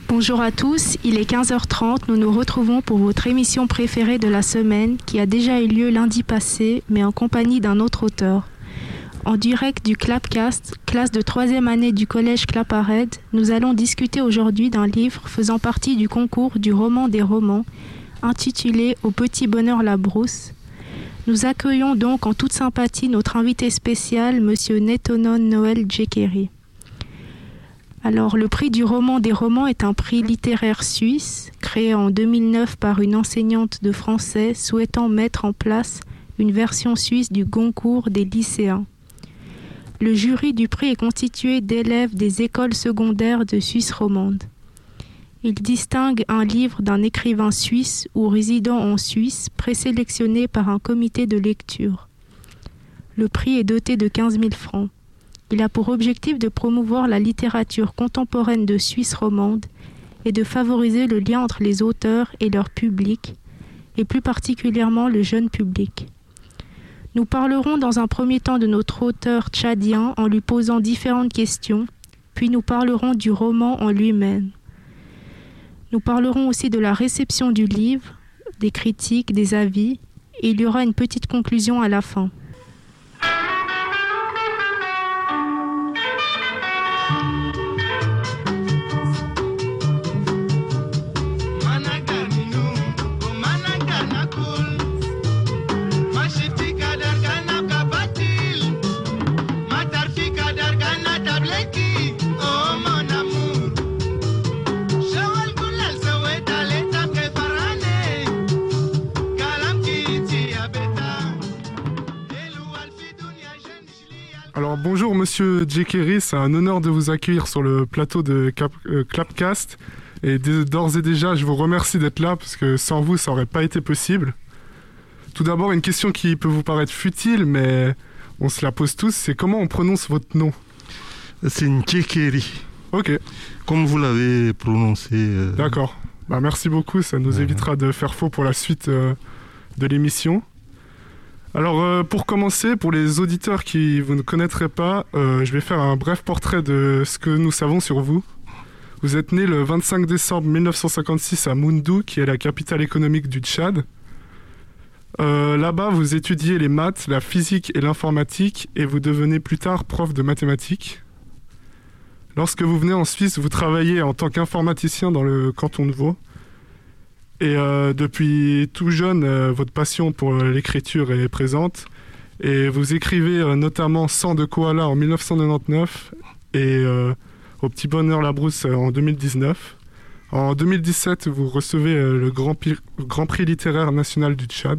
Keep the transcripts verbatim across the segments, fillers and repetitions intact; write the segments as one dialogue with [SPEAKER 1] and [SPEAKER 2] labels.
[SPEAKER 1] Bonjour à tous, il est quinze heures trente, nous nous retrouvons pour votre émission préférée de la semaine qui a déjà eu lieu lundi passé, mais en compagnie d'un autre auteur. En direct du Clapcast, classe de troisième année du collège Claparède, nous allons discuter aujourd'hui d'un livre faisant partie du concours du roman des romans, intitulé « Au petit bonheur la brousse ». Nous accueillons donc en toute sympathie notre invité spécial, Monsieur Netonon Noël Djekeri. Alors, le prix du roman des romans est un prix littéraire suisse, créé en deux mille neuf par une enseignante de français souhaitant mettre en place une version suisse du Goncourt des lycéens. Le jury du prix est constitué d'élèves des écoles secondaires de Suisse romande. Il distingue un livre d'un écrivain suisse ou résidant en Suisse, présélectionné par un comité de lecture. Le prix est doté de quinze mille francs. Il a pour objectif de promouvoir la littérature contemporaine de Suisse romande et de favoriser le lien entre les auteurs et leur public, et plus particulièrement le jeune public. Nous parlerons dans un premier temps de notre auteur tchadien en lui posant différentes questions, puis nous parlerons du roman en lui-même. Nous parlerons aussi de la réception du livre, des critiques, des avis, et il y aura une petite conclusion à la fin.
[SPEAKER 2] Alors bonjour Monsieur Djekeri, c'est un honneur de vous accueillir sur le plateau de Cap- euh, Clapcast. Et d- d'ores et déjà, je vous remercie d'être là parce que sans vous, ça n'aurait pas été possible. Tout d'abord, une question qui peut vous paraître futile, mais on se la pose tous, c'est comment on prononce votre nom ?
[SPEAKER 3] C'est Djekeri.
[SPEAKER 2] Ok.
[SPEAKER 3] Comme vous l'avez prononcé. Euh...
[SPEAKER 2] D'accord. Bah, merci beaucoup, ça nous ouais. évitera de faire faux pour la suite euh, de l'émission. Alors euh, pour commencer, pour les auditeurs qui vous ne connaîtraient pas, euh, je vais faire un bref portrait de ce que nous savons sur vous. Vous êtes né le vingt-cinq décembre mille neuf cent cinquante-six à Moundou, qui est la capitale économique du Tchad. Euh, là-bas, vous étudiez les maths, la physique et l'informatique, et vous devenez plus tard prof de mathématiques. Lorsque vous venez en Suisse, vous travaillez en tant qu'informaticien dans le canton de Vaud. Et euh, depuis tout jeune, euh, votre passion pour euh, l'écriture est présente. Et vous écrivez euh, notamment Sang de Koala en dix-neuf cent quatre-vingt-dix-neuf et euh, Au petit bonheur la brousse euh, en deux mille dix-neuf. En deux mille dix-sept, vous recevez euh, le Grand, Pi- Grand Prix littéraire national du Tchad.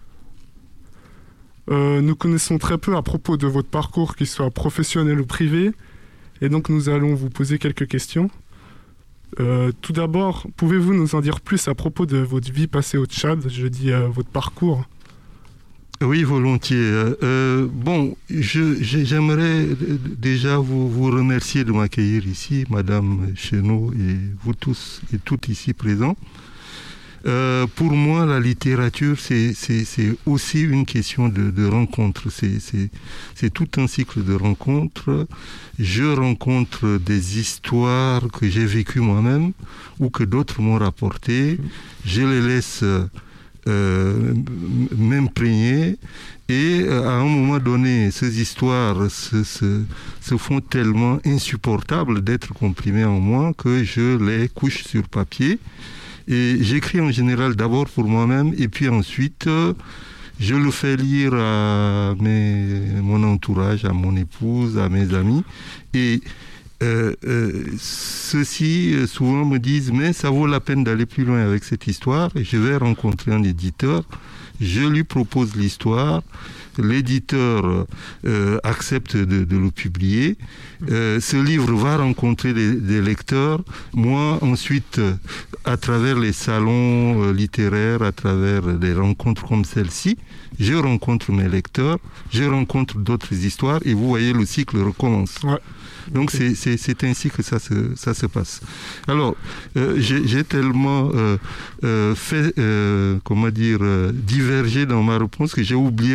[SPEAKER 2] Euh, nous connaissons très peu à propos de votre parcours, qu'il soit professionnel ou privé. Et donc nous allons vous poser quelques questions. Euh, tout d'abord, pouvez-vous nous en dire plus à propos de votre vie passée au Tchad ? Je dis euh, votre parcours.
[SPEAKER 3] Oui, volontiers. Euh, bon, je, j'aimerais déjà vous, vous remercier de m'accueillir ici, Madame Chenot et vous tous et toutes ici présents. Euh, pour moi, la littérature, c'est, c'est, c'est aussi une question de, de rencontre. C'est, c'est, c'est tout un cycle de rencontres. Je rencontre des histoires que j'ai vécues moi-même ou que d'autres m'ont rapportées. Je les laisse euh, m'imprégner et euh, à un moment donné, ces histoires se, se, se font tellement insupportables d'être comprimées en moi que je les couche sur papier. Et j'écris en général d'abord pour moi-même et puis ensuite euh, je le fais lire à mes, mon entourage, à mon épouse, à mes amis. Et euh, euh, ceux-ci euh, souvent me disent « mais ça vaut la peine d'aller plus loin avec cette histoire » et je vais rencontrer un éditeur, je lui propose l'histoire, l'éditeur euh, accepte de, de le publier. Euh, ce livre va rencontrer des, des lecteurs. Moi, ensuite, à travers les salons euh, littéraires, à travers des rencontres comme celle-ci, je rencontre mes lecteurs, je rencontre d'autres histoires et vous voyez, le cycle recommence. Ouais. Donc okay. c'est, c'est, c'est ainsi que ça se, ça se passe. Alors, euh, j'ai, j'ai tellement euh, euh, fait, euh, comment dire, euh, divergé dans ma réponse que j'ai oublié votre question.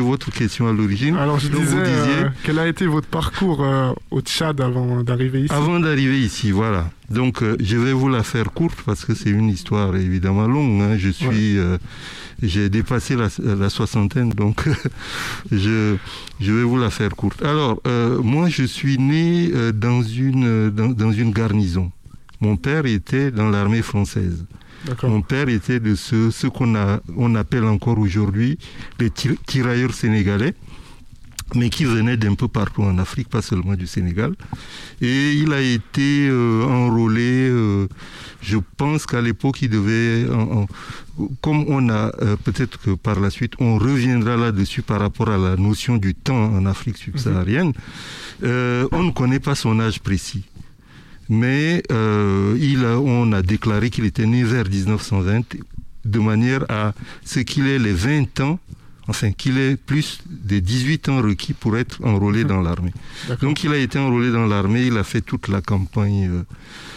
[SPEAKER 3] question à l'origine.
[SPEAKER 2] Alors je
[SPEAKER 3] Donc,
[SPEAKER 2] disais,
[SPEAKER 3] vous disiez,
[SPEAKER 2] euh, quel a été votre parcours euh, au Tchad avant d'arriver ici?
[SPEAKER 3] Avant d'arriver ici, voilà. Donc euh, je vais vous la faire courte parce que c'est une histoire évidemment longue. Hein. Je suis, ouais. euh, j'ai dépassé la, la soixantaine, donc je, je vais vous la faire courte. Alors euh, moi je suis né euh, dans une dans, dans une garnison. Mon père était dans l'armée française. Mon père était de ceux, ce qu'on a, on appelle encore aujourd'hui les tirailleurs sénégalais, mais qui venaient d'un peu partout en Afrique, pas seulement du Sénégal. Et il a été euh, enrôlé, euh, je pense qu'à l'époque, il devait... En, en, comme on a, euh, peut-être que par la suite, on reviendra là-dessus par rapport à la notion du temps en Afrique subsaharienne, euh, on ne connaît pas son âge précis. Mais euh, il a, on a déclaré qu'il était né vers dix-neuf cent vingt, de manière à ce qu'il ait les vingt ans, enfin qu'il ait plus des dix-huit ans requis pour être enrôlé dans l'armée. Donc il a été enrôlé dans l'armée, il a fait toute la campagne euh,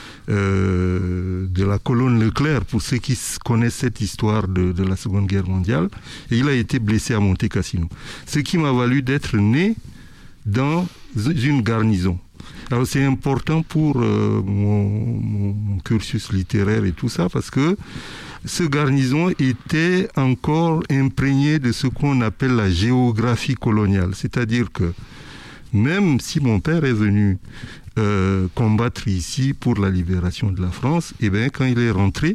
[SPEAKER 3] euh, de la colonne Leclerc, pour ceux qui connaissent cette histoire de, de la Seconde Guerre mondiale, et il a été blessé à Monte Cassino. Ce qui m'a valu d'être né dans une garnison. Alors c'est important pour euh, mon, mon, mon cursus littéraire et tout ça, parce que ce garnison était encore imprégné de ce qu'on appelle la géographie coloniale. C'est-à-dire que même si mon père est venu euh, combattre ici pour la libération de la France, eh bien, quand il est rentré,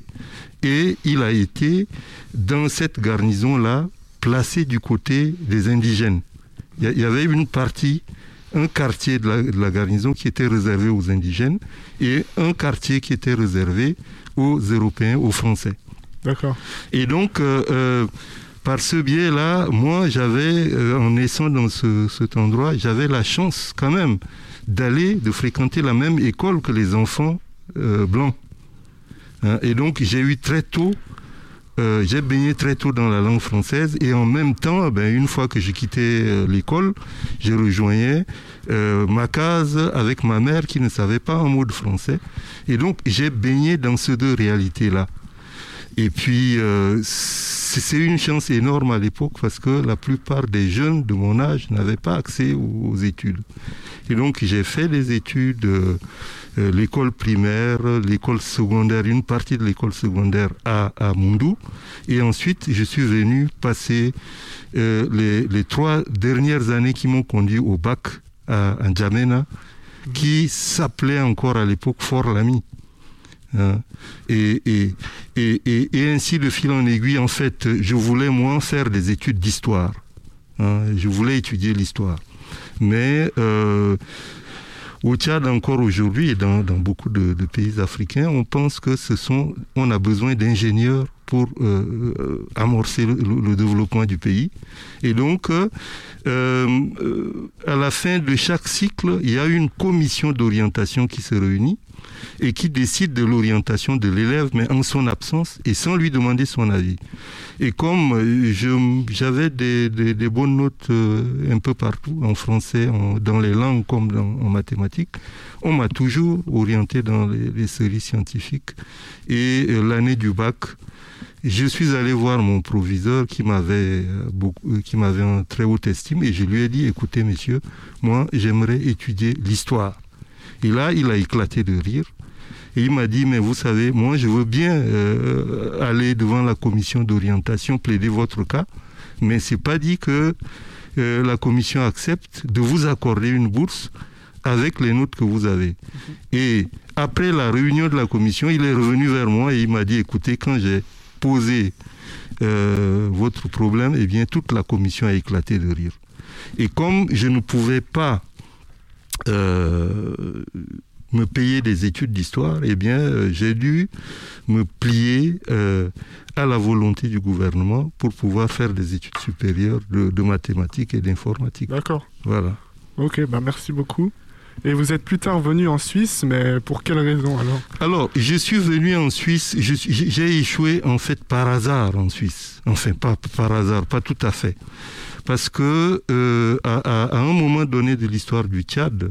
[SPEAKER 3] et il a été dans cette garnison-là placé du côté des indigènes. Il y, y avait une partie... un quartier de la, de la garnison qui était réservé aux indigènes et un quartier qui était réservé aux Européens, aux Français.
[SPEAKER 2] D'accord.
[SPEAKER 3] Et donc, euh, euh, par ce biais-là, moi, j'avais, euh, en naissant dans ce, cet endroit, j'avais la chance quand même d'aller, de fréquenter la même école que les enfants euh, blancs. Hein, et donc, j'ai eu très tôt Euh, j'ai baigné très tôt dans la langue française et en même temps, ben, une fois que j'ai quitté euh, l'école, je rejoignais euh, ma case avec ma mère qui ne savait pas un mot de français. Et donc, j'ai baigné dans ces deux réalités-là. Et puis, euh, c'est une chance énorme à l'époque parce que la plupart des jeunes de mon âge n'avaient pas accès aux, aux études. Et donc, j'ai fait des études... Euh, Euh, l'école primaire, l'école secondaire, une partie de l'école secondaire à, à Moundou. Et ensuite, je suis venu passer euh, les, les trois dernières années qui m'ont conduit au bac à, à N'Djamena, mmh. qui s'appelait encore à l'époque Fort Lamy. Hein. Et, et, et, et, et ainsi, de fil en aiguille, en fait, je voulais, moi, faire des études d'histoire. Hein. Je voulais étudier l'histoire. Mais... Euh, Au Tchad, encore aujourd'hui, et dans, dans beaucoup de, de pays africains, on pense que ce sont, on a besoin d'ingénieurs pour euh, amorcer le, le développement du pays. Et donc, euh, euh, à la fin de chaque cycle, il y a une commission d'orientation qui se réunit et qui décide de l'orientation de l'élève, mais en son absence et sans lui demander son avis. Et comme je, j'avais des, des, des bonnes notes euh, un peu partout, en français, en, dans les langues comme dans, en mathématiques, on m'a toujours orienté dans les, les séries scientifiques. Et euh, l'année du bac, je suis allé voir mon proviseur qui m'avait, beaucoup, qui m'avait en très haute estime et je lui ai dit, écoutez messieurs, moi j'aimerais étudier l'histoire. Et là, il a éclaté de rire. Et il m'a dit, mais vous savez, moi je veux bien euh, aller devant la commission d'orientation, plaider votre cas, mais c'est pas dit que euh, la commission accepte de vous accorder une bourse avec les notes que vous avez. Mm-hmm. Et après la réunion de la commission, il est revenu vers moi et il m'a dit, écoutez, quand j'ai posé euh, votre problème, eh bien toute la commission a éclaté de rire. Et comme je ne pouvais pas euh, me payer des études d'histoire, eh bien euh, j'ai dû me plier euh, à la volonté du gouvernement pour pouvoir faire des études supérieures de, de mathématiques et d'informatique.
[SPEAKER 2] D'accord.
[SPEAKER 3] Voilà.
[SPEAKER 2] Ok, bah merci beaucoup. Et vous êtes plus tard venu en Suisse, mais pour quelle raison alors? Alors,
[SPEAKER 3] je suis venu en Suisse, je suis, j'ai échoué en fait par hasard en Suisse. Enfin, pas par hasard, pas tout à fait. Parce que euh, à, à, à un moment donné de l'histoire du Tchad,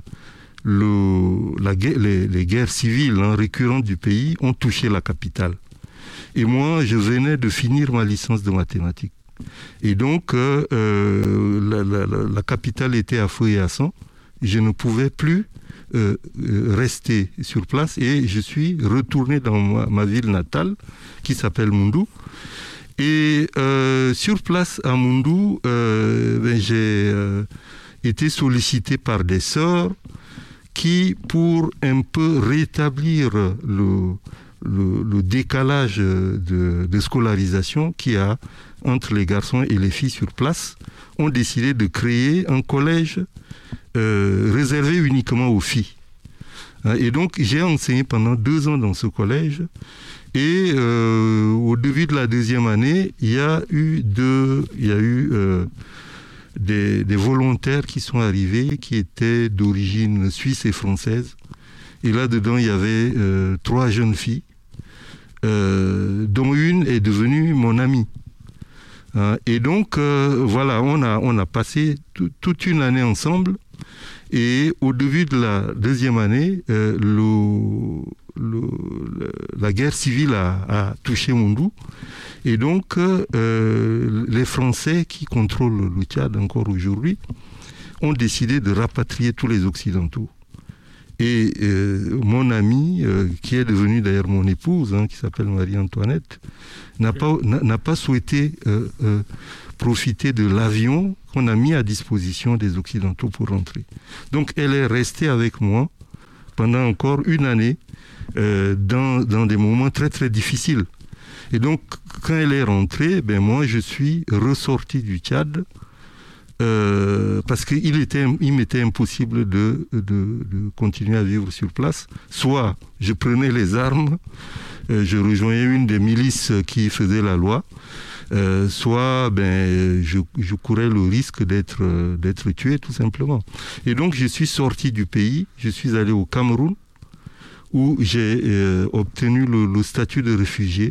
[SPEAKER 3] le, la, les, les guerres civiles hein, récurrentes du pays ont touché la capitale. Et moi, je venais de finir ma licence de mathématiques. Et donc, euh, euh, la, la, la capitale était à feu et à sang. Je ne pouvais plus euh, rester sur place et je suis retourné dans ma, ma ville natale qui s'appelle Moundou. Et euh, sur place à Moundou, euh, ben, j'ai euh, été sollicité par des sœurs qui, pour un peu rétablir le, le, le décalage de, de scolarisation qu'il y a entre les garçons et les filles sur place, ont décidé de créer un collège euh, réservé uniquement aux filles. Et donc, j'ai enseigné pendant deux ans dans ce collège. Et euh, au début de la deuxième année, il y a eu, deux, il y a eu euh, des, des volontaires qui sont arrivés, qui étaient d'origine suisse et française. Et là-dedans, il y avait euh, trois jeunes filles, euh, dont une est devenue mon amie. Hein, et donc, euh, voilà, on a, on a passé tout, toute une année ensemble. Et au début de la deuxième année, euh, le, le, la guerre civile a, a touché Moundou. Et donc, euh, les Français qui contrôlent le Tchad encore aujourd'hui ont décidé de rapatrier tous les Occidentaux. Et euh, mon amie, euh, qui est devenue d'ailleurs mon épouse, hein, qui s'appelle Marie-Antoinette, n'a pas, n'a pas souhaité euh, euh, profiter de l'avion qu'on a mis à disposition des Occidentaux pour rentrer. Donc elle est restée avec moi pendant encore une année euh, dans, dans des moments très très difficiles. Et donc quand elle est rentrée, ben moi je suis ressorti du Tchad euh, parce qu'il était, il m'était impossible de, de, de continuer à vivre sur place. Soit je prenais les armes, euh, je rejoignais une des milices qui faisait la loi, Euh, soit ben, je, je courais le risque d'être, euh, d'être tué tout simplement. Et donc je suis sorti du pays, je suis allé au Cameroun où j'ai euh, obtenu le, le statut de réfugié.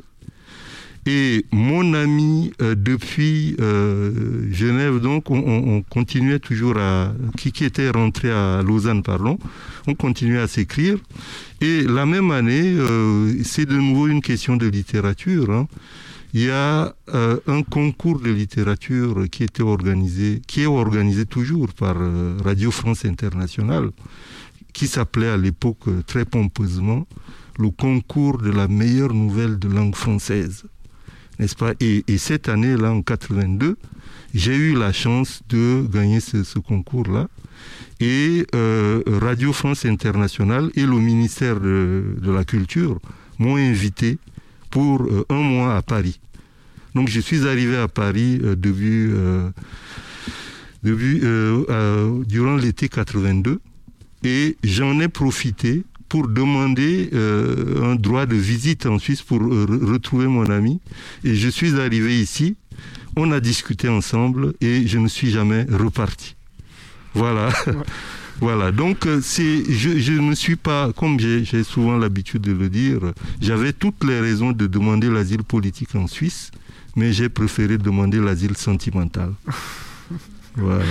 [SPEAKER 3] Et mon ami euh, depuis euh, Genève, donc on, on continuait toujours à... Qui, qui était rentré à Lausanne, pardon, on continuait à s'écrire. Et la même année, euh, c'est de nouveau une question de littérature, hein. Il y a euh, un concours de littérature qui était organisé, qui est organisé toujours par euh, Radio France Internationale, qui s'appelait à l'époque euh, très pompeusement le concours de la meilleure nouvelle de langue française, n'est-ce pas? Et, et cette année-là, en quatre-vingt-deux, j'ai eu la chance de gagner ce, ce concours-là. Et euh, Radio France Internationale et le ministère de, de la Culture m'ont invité pour euh, un mois à Paris. Donc je suis arrivé à Paris euh, début, euh, début, euh, euh, durant l'été quatre-vingt-deux et j'en ai profité pour demander euh, un droit de visite en Suisse pour euh, retrouver mon ami. Et je suis arrivé ici, on a discuté ensemble et je ne suis jamais reparti. Voilà. Ouais. Voilà, donc c'est, je, je ne suis pas, comme j'ai, j'ai souvent l'habitude de le dire, j'avais toutes les raisons de demander l'asile politique en Suisse, mais j'ai préféré demander l'asile sentimental. Voilà.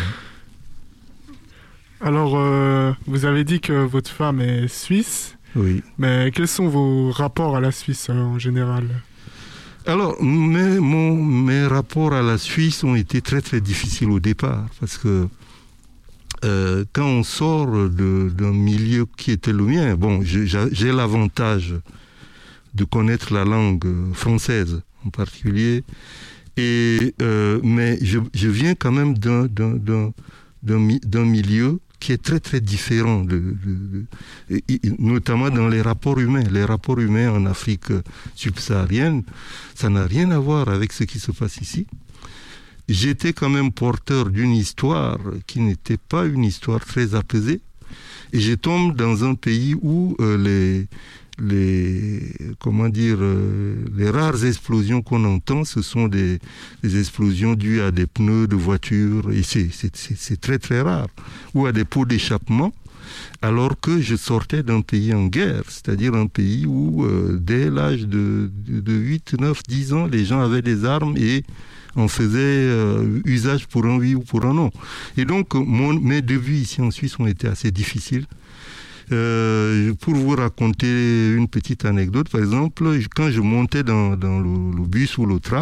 [SPEAKER 2] Alors, euh, vous avez dit que votre femme est suisse.
[SPEAKER 3] Oui.
[SPEAKER 2] Mais quels sont vos rapports à la Suisse euh, en général?
[SPEAKER 3] Alors, mes, mon, mes rapports à la Suisse ont été très très difficiles au départ, parce que Euh, quand on sort de, d'un milieu qui était le mien, bon, j'ai, j'ai l'avantage de connaître la langue française en particulier, et, euh, mais je, je viens quand même d'un, d'un, d'un, d'un, d'un milieu qui est très très différent, de, de, de, notamment dans les rapports humains. Les rapports humains en Afrique subsaharienne, ça n'a rien à voir avec ce qui se passe ici. J'étais quand même porteur d'une histoire qui n'était pas une histoire très apaisée. Et je tombe dans un pays où euh, les, les, comment dire, euh, les rares explosions qu'on entend, ce sont des, des explosions dues à des pneus de voiture, et c'est, c'est, c'est, c'est très très rare, ou à des pots d'échappement, alors que je sortais d'un pays en guerre, c'est-à-dire un pays où, euh, dès l'âge de, de, de huit, neuf, dix ans, les gens avaient des armes et on faisait euh, usage pour un oui ou pour un non. Et donc, mon, mes débuts ici en Suisse ont été assez difficiles. Euh, pour vous raconter une petite anecdote, par exemple, quand je montais dans, dans le, le bus ou le tram,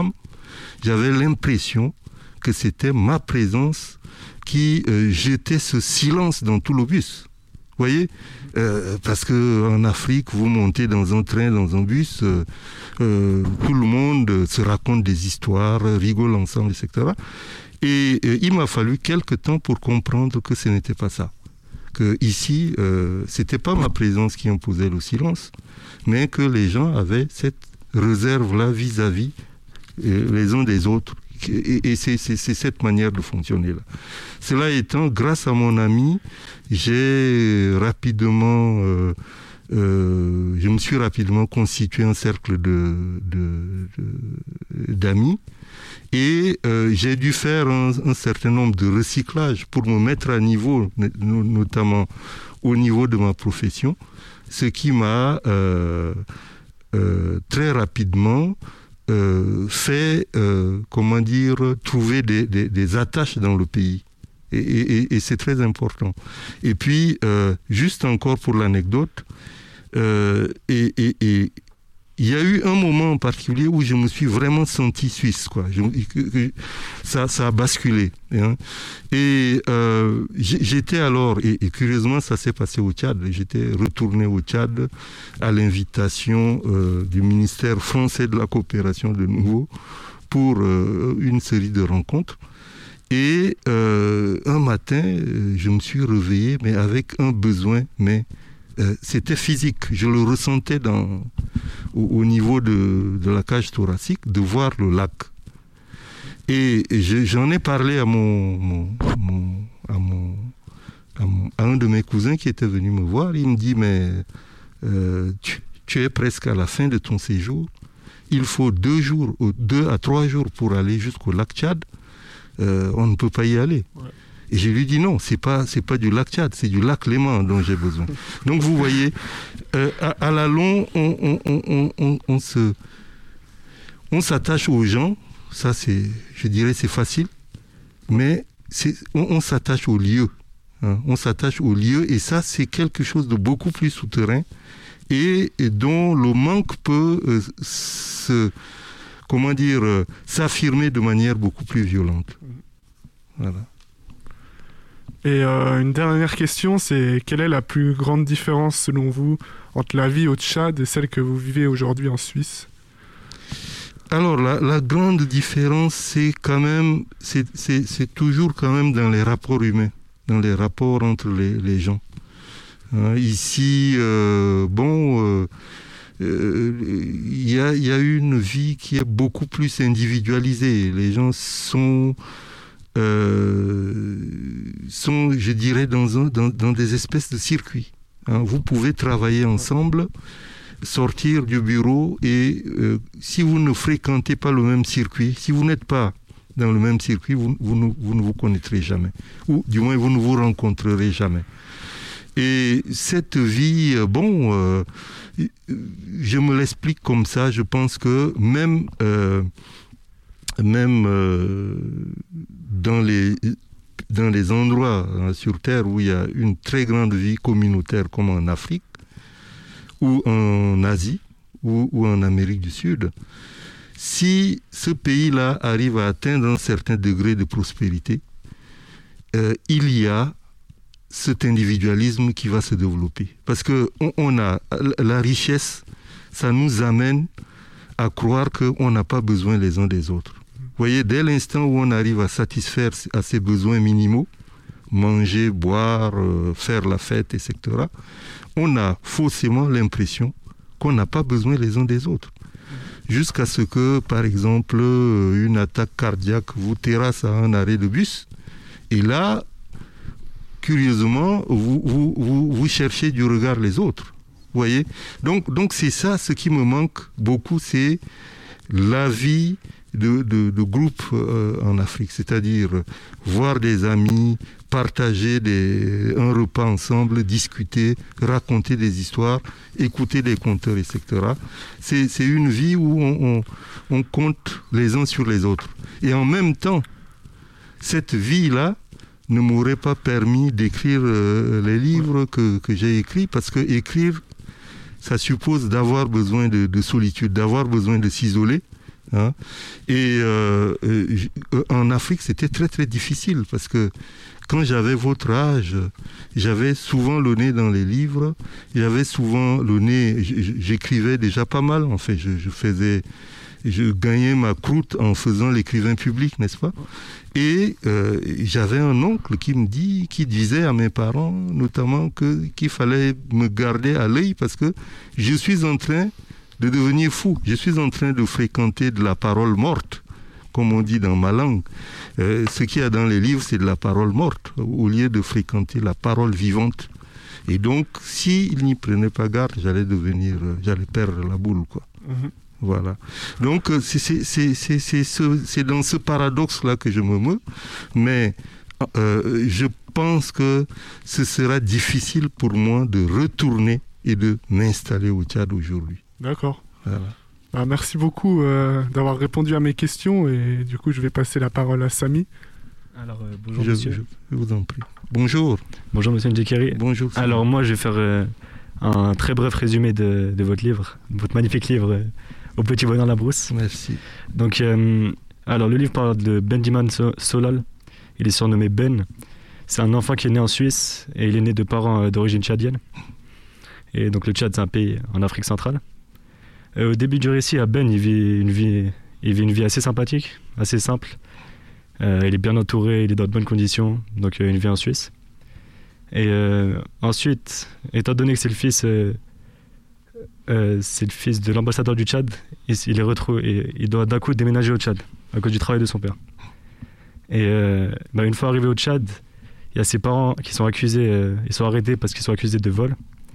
[SPEAKER 3] j'avais l'impression que c'était ma présence qui euh, jetait ce silence dans tout le bus. Vous voyez, euh, parce qu'en Afrique, vous montez dans un train, dans un bus, euh, euh, tout le monde se raconte des histoires, rigole ensemble, et cetera. Et euh, il m'a fallu quelques temps pour comprendre que ce n'était pas ça. Que ici, euh, c'était pas ma présence qui imposait le silence, mais que les gens avaient cette réserve-là vis-à-vis euh, les uns des autres. Et, et c'est, c'est, c'est cette manière de fonctionner là. Cela étant, grâce à mon ami, j'ai rapidement, euh, euh, je me suis rapidement constitué un cercle de, de, de, d'amis et euh, j'ai dû faire un, un certain nombre de recyclages pour me mettre à niveau, notamment au niveau de ma profession, ce qui m'a euh, euh, très rapidement Euh, fait, euh, comment dire, trouver des, des, des attaches dans le pays. Et, et, et c'est très important. Et puis, euh, juste encore pour l'anecdote, euh, et, et, et il y a eu un moment en particulier où je me suis vraiment senti suisse, quoi. Je, que, ça, ça a basculé. Hein. Et euh, j'étais alors, et, et curieusement, ça s'est passé au Tchad. J'étais retourné au Tchad à l'invitation euh, du ministère français de la coopération de nouveau pour euh, une série de rencontres. Et euh, un matin, je me suis réveillé, mais avec un besoin, mais euh, c'était physique. Je le ressentais dans, au, au niveau de, de la cage thoracique, de voir le lac. Et je, j'en ai parlé à, mon, mon, mon, à, mon, à, mon, à un de mes cousins qui était venu me voir. Il me dit, mais euh, tu, tu es presque à la fin de ton séjour. Il faut deux jours, deux à trois jours pour aller jusqu'au lac Tchad. Euh, on ne peut pas y aller. Ouais. Et je lui dis non, c'est pas, c'est pas du lac Tchad, c'est du lac Léman dont j'ai besoin. Donc vous voyez, euh, à, à la longue, on, on, on, on, on, se, on s'attache aux gens. Ça, c'est, je dirais, c'est facile. Mais c'est, on, on s'attache au lieu. Hein, on s'attache au lieu et ça, c'est quelque chose de beaucoup plus souterrain et, et dont le manque peut euh, se... comment dire, euh, s'affirmer de manière beaucoup plus violente. Voilà.
[SPEAKER 2] Et euh, une dernière question, c'est quelle est la plus grande différence selon vous entre la vie au Tchad et celle que vous vivez aujourd'hui en Suisse ?
[SPEAKER 3] Alors la, la grande différence, c'est quand même, c'est, c'est, c'est toujours quand même dans les rapports humains, dans les rapports entre les, les gens. Hein, ici, euh, bon... Euh, Il euh, y, a, y a une vie qui est beaucoup plus individualisée. Les gens sont, euh, sont je dirais, dans, un, dans, dans des espèces de circuits. Hein. Vous pouvez travailler ensemble, sortir du bureau et euh, si vous ne fréquentez pas le même circuit, si vous n'êtes pas dans le même circuit, vous, vous, ne, vous ne vous connaîtrez jamais. Ou du moins, vous ne vous rencontrerez jamais. Et cette vie, bon, euh, je me l'explique comme ça. Je pense que même, euh, même euh, dans les dans les endroits hein, sur Terre où il y a une très grande vie communautaire, comme en Afrique ou en Asie ou, ou en Amérique du Sud, si ce pays-là arrive à atteindre un certain degré de prospérité, euh, il y a cet individualisme qui va se développer. Parce que on, on a la richesse, ça nous amène à croire qu'on n'a pas besoin les uns des autres. Vous voyez, dès l'instant où on arrive à satisfaire à ses besoins minimaux, manger, boire, euh, faire la fête, et cetera, on a faussement l'impression qu'on n'a pas besoin les uns des autres. Jusqu'à ce que, par exemple, une attaque cardiaque vous terrasse à un arrêt de bus, et là, curieusement, vous, vous, vous, vous cherchez du regard les autres. Vous voyez ? Donc, donc c'est ça, ce qui me manque beaucoup, c'est la vie de, de, de groupe euh, en Afrique. C'est-à-dire voir des amis, partager des, un repas ensemble, discuter, raconter des histoires, écouter des conteurs, et cetera. C'est, c'est une vie où on, on, on compte les uns sur les autres. Et en même temps, cette vie-là, ne m'aurait pas permis d'écrire euh, les livres que, que j'ai écrits, parce que écrire, ça suppose d'avoir besoin de, de solitude, d'avoir besoin de s'isoler, Hein. Et euh, euh, en Afrique, c'était très très difficile parce que quand j'avais votre âge, j'avais souvent le nez dans les livres, j'avais souvent le nez, j'écrivais déjà pas mal, en fait, je, je faisais, je gagnais ma croûte en faisant l'écrivain public, n'est-ce pas? Et euh, j'avais un oncle qui me dit, qui disait à mes parents, notamment, que qu'il fallait me garder à l'œil parce que je suis en train de devenir fou. Je suis en train de fréquenter de la parole morte, comme on dit dans ma langue. Euh, ce qu'il y a dans les livres, c'est de la parole morte, au lieu de fréquenter la parole vivante. Et donc, s'il n'y prenait pas garde, j'allais devenir, j'allais perdre la boule, quoi. Mm-hmm. Voilà. Donc, c'est, c'est, c'est, c'est, c'est, ce, c'est dans ce paradoxe-là que je me meus, mais euh, je pense que ce sera difficile pour moi de retourner et de m'installer au Tchad aujourd'hui.
[SPEAKER 2] D'accord.
[SPEAKER 3] Voilà.
[SPEAKER 2] Ah, merci beaucoup euh, d'avoir répondu à mes questions et du coup je vais passer la parole à Samy.
[SPEAKER 4] Alors euh, bonjour
[SPEAKER 3] je,
[SPEAKER 4] monsieur.
[SPEAKER 3] Je vous en prie. Bonjour.
[SPEAKER 4] Bonjour monsieur Ndjekiri.
[SPEAKER 3] Bonjour. Samy.
[SPEAKER 4] Alors moi je vais faire euh, un très bref résumé de, de votre livre, votre magnifique livre euh, Au petit bonheur la brousse.
[SPEAKER 3] Merci.
[SPEAKER 4] Donc euh, alors le livre parle de Bendiman Solal. Il est surnommé Ben. C'est un enfant qui est né en Suisse et il est né de parents euh, d'origine tchadienne. Et donc le Tchad c'est un pays en Afrique centrale. Euh, au début du récit, à Ben, il vit une vie, il vit une vie assez sympathique, assez simple. Euh, il est bien entouré, il est dans de bonnes conditions, donc euh, une vie en Suisse. Et euh, ensuite, étant donné que c'est le fils, euh, euh, c'est le fils de l'ambassadeur du Tchad, il, il est retrouvé, il doit d'un coup déménager au Tchad à cause du travail de son père. Et euh, bah, une fois arrivé au Tchad, il y a ses parents qui sont accusés, euh, ils sont arrêtés parce qu'ils sont accusés de vol.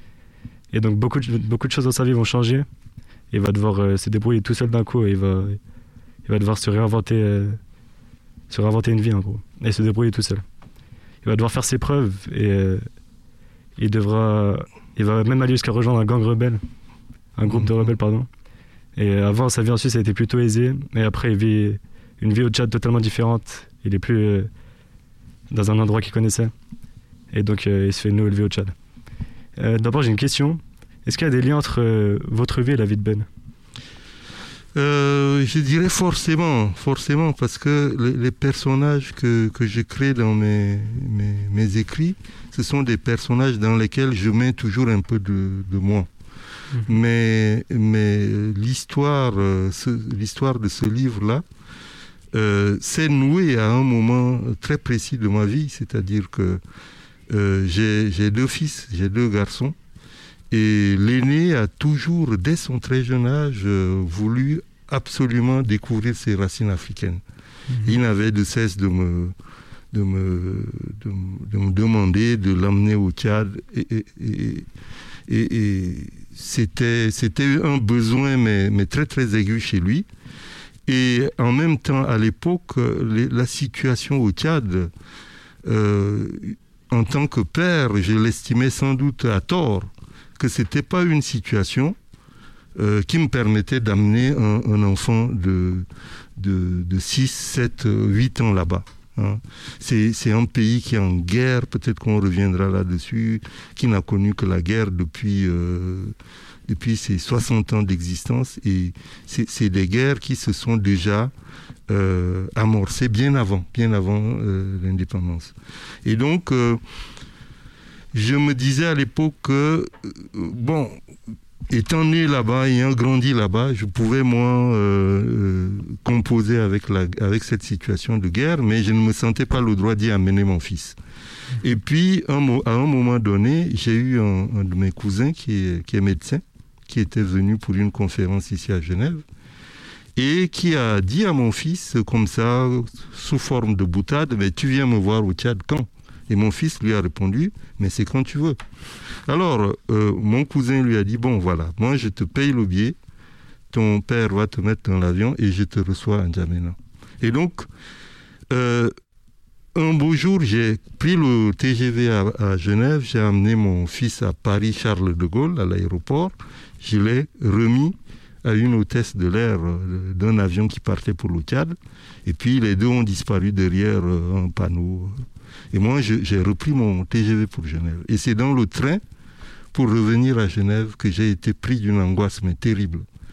[SPEAKER 4] Et donc beaucoup de, beaucoup de choses dans sa vie vont changer. Il va devoir euh, se débrouiller tout seul d'un coup et il va, il va devoir se réinventer, euh, se réinventer une vie en gros, et se débrouiller tout seul. Il va devoir faire ses preuves et euh, il devra, il va même aller jusqu'à rejoindre un gang rebelle, un groupe de rebelles pardon. Et euh, avant sa vie en Suisse a été plutôt aisée, et après il vit une vie au Tchad totalement différente. Il est plus euh, dans un endroit qu'il connaissait, et donc euh, il se fait nous élever au Tchad. Euh, d'abord j'ai une question. Est-ce qu'il y a des liens entre euh, votre vie et la vie de Ben?
[SPEAKER 3] euh, Je dirais forcément, forcément, parce que les, les personnages que, que je crée dans mes, mes, mes écrits, ce sont des personnages dans lesquels je mets toujours un peu de, de moi. Mmh. Mais, mais l'histoire, euh, ce, l'histoire de ce livre-là euh, s'est nouée à un moment très précis de ma vie, c'est-à-dire que euh, j'ai, j'ai deux fils, j'ai deux garçons. Et l'aîné a toujours, dès son très jeune âge, euh, voulu absolument découvrir ses racines africaines. Mmh. Il n'avait de cesse de me, de me, de, de me demander de l'emmener au Tchad. Et, et, et, et, et c'était, c'était un besoin, mais, mais très très aigu chez lui. Et en même temps, à l'époque, les, la situation au Tchad, euh, en tant que père, je l'estimais sans doute à tort, que ce n'était pas une situation euh, qui me permettait d'amener un, un enfant de, de, de six, sept, huit ans là-bas. Hein. C'est, c'est un pays qui est en guerre, peut-être qu'on reviendra là-dessus, qui n'a connu que la guerre depuis, euh, depuis ses soixante ans d'existence. Et c'est, c'est des guerres qui se sont déjà euh, amorcées bien avant, bien avant euh, l'indépendance. Et donc... Euh, je me disais à l'époque que, bon, étant né là-bas, ayant grandi là-bas, je pouvais, moi, euh, euh, composer avec, la, avec cette situation de guerre, mais je ne me sentais pas le droit d'y amener mon fils. Et puis, un, à un moment donné, j'ai eu un, un de mes cousins qui est, qui est médecin, qui était venu pour une conférence ici à Genève, et qui a dit à mon fils, comme ça, sous forme de boutade, mais tu viens me voir au Tchad quand ? Et mon fils lui a répondu, mais c'est quand tu veux. Alors, euh, mon cousin lui a dit, bon voilà, moi je te paye le billet, ton père va te mettre dans l'avion et je te reçois à N'Djamena. Et donc, euh, un beau jour, j'ai pris le T G V à, à Genève, j'ai amené mon fils à Paris Charles de Gaulle, à l'aéroport, je l'ai remis à une hôtesse de l'air euh, d'un avion qui partait pour le Tchad, et puis les deux ont disparu derrière euh, un panneau. Et moi, je, j'ai repris mon T G V pour Genève. Et c'est dans le train, pour revenir à Genève, que j'ai été pris d'une angoisse mais terrible.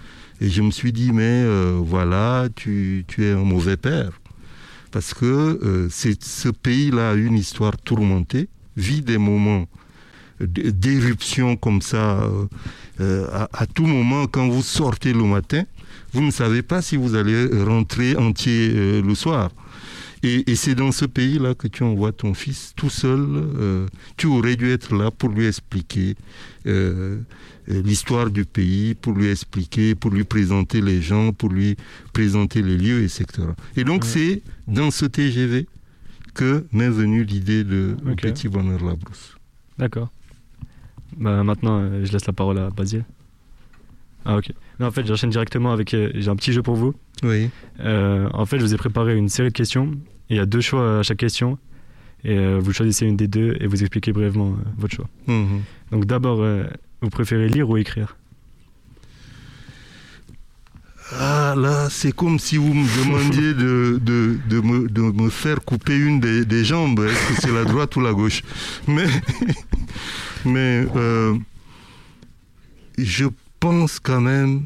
[SPEAKER 3] Et je me suis dit, mais euh, voilà, tu, tu es un mauvais père. Parce que euh, c'est, ce pays-là a une histoire tourmentée, vit des moments d'éruption comme ça, euh, euh, à, à tout moment, quand vous sortez le matin, vous ne savez pas si vous allez rentrer entier euh, le soir. Et, et c'est dans ce pays-là que tu envoies ton fils tout seul. Euh, tu aurais dû être là pour lui expliquer euh, l'histoire du pays, pour lui expliquer, pour lui présenter les gens, pour lui présenter les lieux, et cetera. Et donc, ouais. c'est dans ce T G V que m'est venue l'idée de okay. Petit Bonheur Labrousse.
[SPEAKER 4] D'accord. Bah, maintenant, euh, je laisse la parole à Basile. Ah, ok. Non, en fait, j'enchaîne directement avec... Euh, j'ai un petit jeu pour vous.
[SPEAKER 3] Oui.
[SPEAKER 4] Euh, en fait, je vous ai préparé une série de questions. Il y a deux choix à chaque question. Et euh, vous choisissez une des deux et vous expliquez brièvement euh, votre choix.
[SPEAKER 3] Mm-hmm.
[SPEAKER 4] Donc d'abord, euh, vous préférez lire ou écrire?
[SPEAKER 3] Ah là, c'est comme si vous me demandiez de, de, de, me, de me faire couper une des, des jambes. Est-ce que c'est la droite ou la gauche? Mais, mais euh, je pense quand même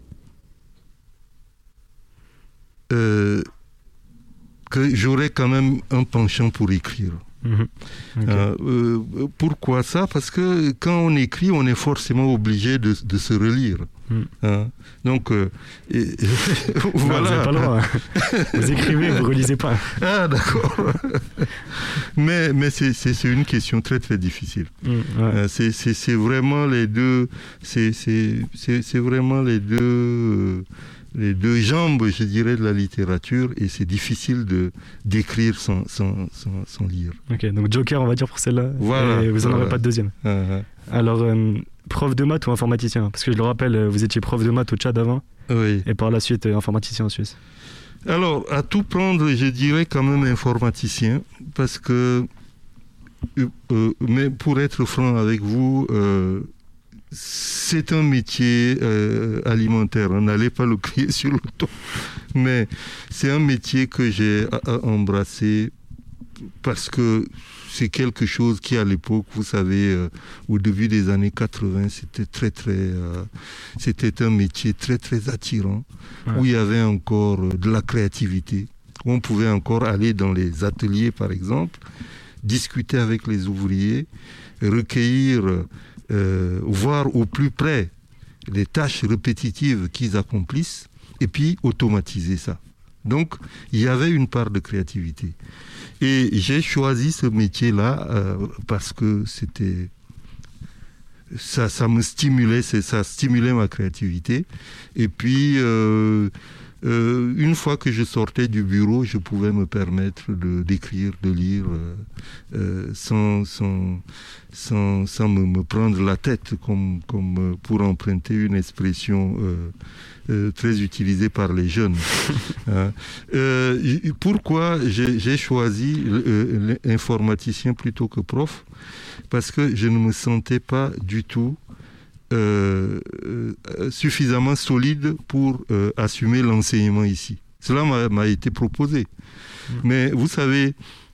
[SPEAKER 3] euh, que j'aurais quand même un penchant pour écrire.
[SPEAKER 4] Mmh. Okay.
[SPEAKER 3] Euh, euh, pourquoi ça? Parce que quand on écrit, on est forcément obligé de, de se relire.
[SPEAKER 4] Mmh.
[SPEAKER 3] Hein? Donc, euh, et, et,
[SPEAKER 4] Non,
[SPEAKER 3] voilà.
[SPEAKER 4] vous n'avez pas le droit. Vous écrivez, vous ne relisez pas.
[SPEAKER 3] Ah, d'accord. mais mais c'est, c'est, c'est une question très, très difficile.
[SPEAKER 4] Mmh, ouais.
[SPEAKER 3] euh, c'est, c'est, c'est vraiment les deux... C'est, c'est, c'est, c'est vraiment les deux... Euh, les deux jambes, je dirais, de la littérature, et c'est difficile de, d'écrire sans, sans, sans, sans lire.
[SPEAKER 4] Ok, donc Joker, on va dire pour celle-là,
[SPEAKER 3] voilà,
[SPEAKER 4] et vous n'en
[SPEAKER 3] voilà.
[SPEAKER 4] aurez pas de deuxième.
[SPEAKER 3] Uh-huh.
[SPEAKER 4] Alors, euh, prof de maths ou informaticien? Parce que je le rappelle, vous étiez prof de maths au Tchad avant,
[SPEAKER 3] oui.
[SPEAKER 4] et par la suite euh, informaticien en Suisse.
[SPEAKER 3] Alors, à tout prendre, je dirais quand même informaticien, parce que, euh, mais pour être franc avec vous, euh, c'est un métier euh, alimentaire, on n'allait pas le crier sur le ton, mais c'est un métier que j'ai a, a embrassé parce que c'est quelque chose qui, à l'époque, vous savez, euh, au début des années quatre-vingts, c'était très, très, euh, c'était un métier très, très attirant, ouais. où il y avait encore euh, de la créativité, où on pouvait encore aller dans les ateliers, par exemple, discuter avec les ouvriers, recueillir... Euh, voir au plus près les tâches répétitives qu'ils accomplissent et puis automatiser ça. Donc, il y avait une part de créativité. Et j'ai choisi ce métier-là euh, parce que c'était... Ça, ça me stimulait, c'est, ça stimulait ma créativité. Et puis... Euh, Euh, une fois que je sortais du bureau, je pouvais me permettre de, d'écrire, de lire, euh, euh, sans, sans, sans, sans me, me prendre la tête, comme, comme pour emprunter une expression euh, euh, très utilisée par les jeunes. hein. euh, pourquoi j'ai, j'ai choisi euh, l'informaticien plutôt que prof? Parce que je ne me sentais pas du tout Euh, euh, suffisamment solide pour euh, assumer l'enseignement ici. Cela m'a, m'a été proposé. Mmh. Mais vous savez,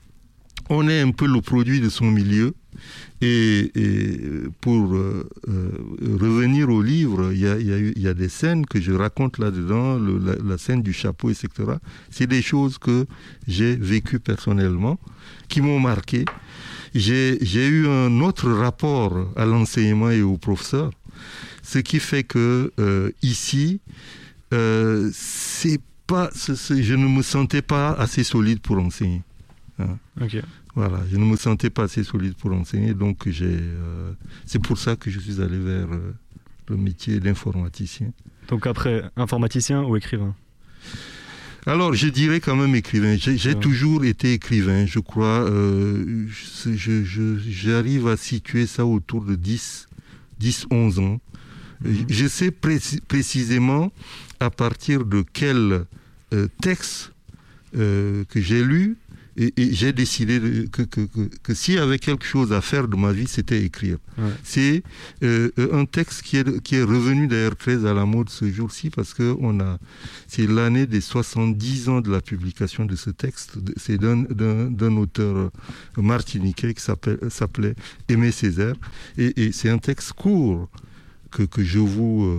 [SPEAKER 3] on est un peu le produit de son milieu. Et, et pour euh, euh, revenir au livre, il y a, y, a, y a des scènes que je raconte là-dedans, le, la, la scène du chapeau, et cetera. C'est des choses que j'ai vécues personnellement, qui m'ont marqué. J'ai, j'ai eu un autre rapport à l'enseignement et aux professeurs, ce qui fait que euh, ici, euh, c'est pas, c'est, c'est, je ne me sentais pas assez solide pour enseigner. Hein.
[SPEAKER 4] Okay.
[SPEAKER 3] Voilà, je ne me sentais pas assez solide pour enseigner, donc j'ai, euh, c'est pour ça que je suis allé vers euh, le métier d'informaticien.
[SPEAKER 4] Donc après, informaticien ou écrivain?
[SPEAKER 3] Alors, je dirais quand même écrivain. J'ai, j'ai ouais. toujours été écrivain, je crois. Euh, je, je, j'arrive à situer ça autour de dix, onze ans. Mm-hmm. Je sais précis, précisément à partir de quel euh, texte euh, que j'ai lu, et, et j'ai décidé de, que, que, que, que s'il y avait quelque chose à faire de ma vie, c'était écrire. Ouais. C'est euh, un texte qui est, qui est revenu d'ailleurs très à la mode ce jour-ci, parce que on a, c'est l'année des soixante-dix ans de la publication de ce texte. C'est d'un, d'un, d'un auteur martiniquais qui s'appelle, s'appelait Aimé Césaire. Et, et c'est un texte court que, que je vous... Euh,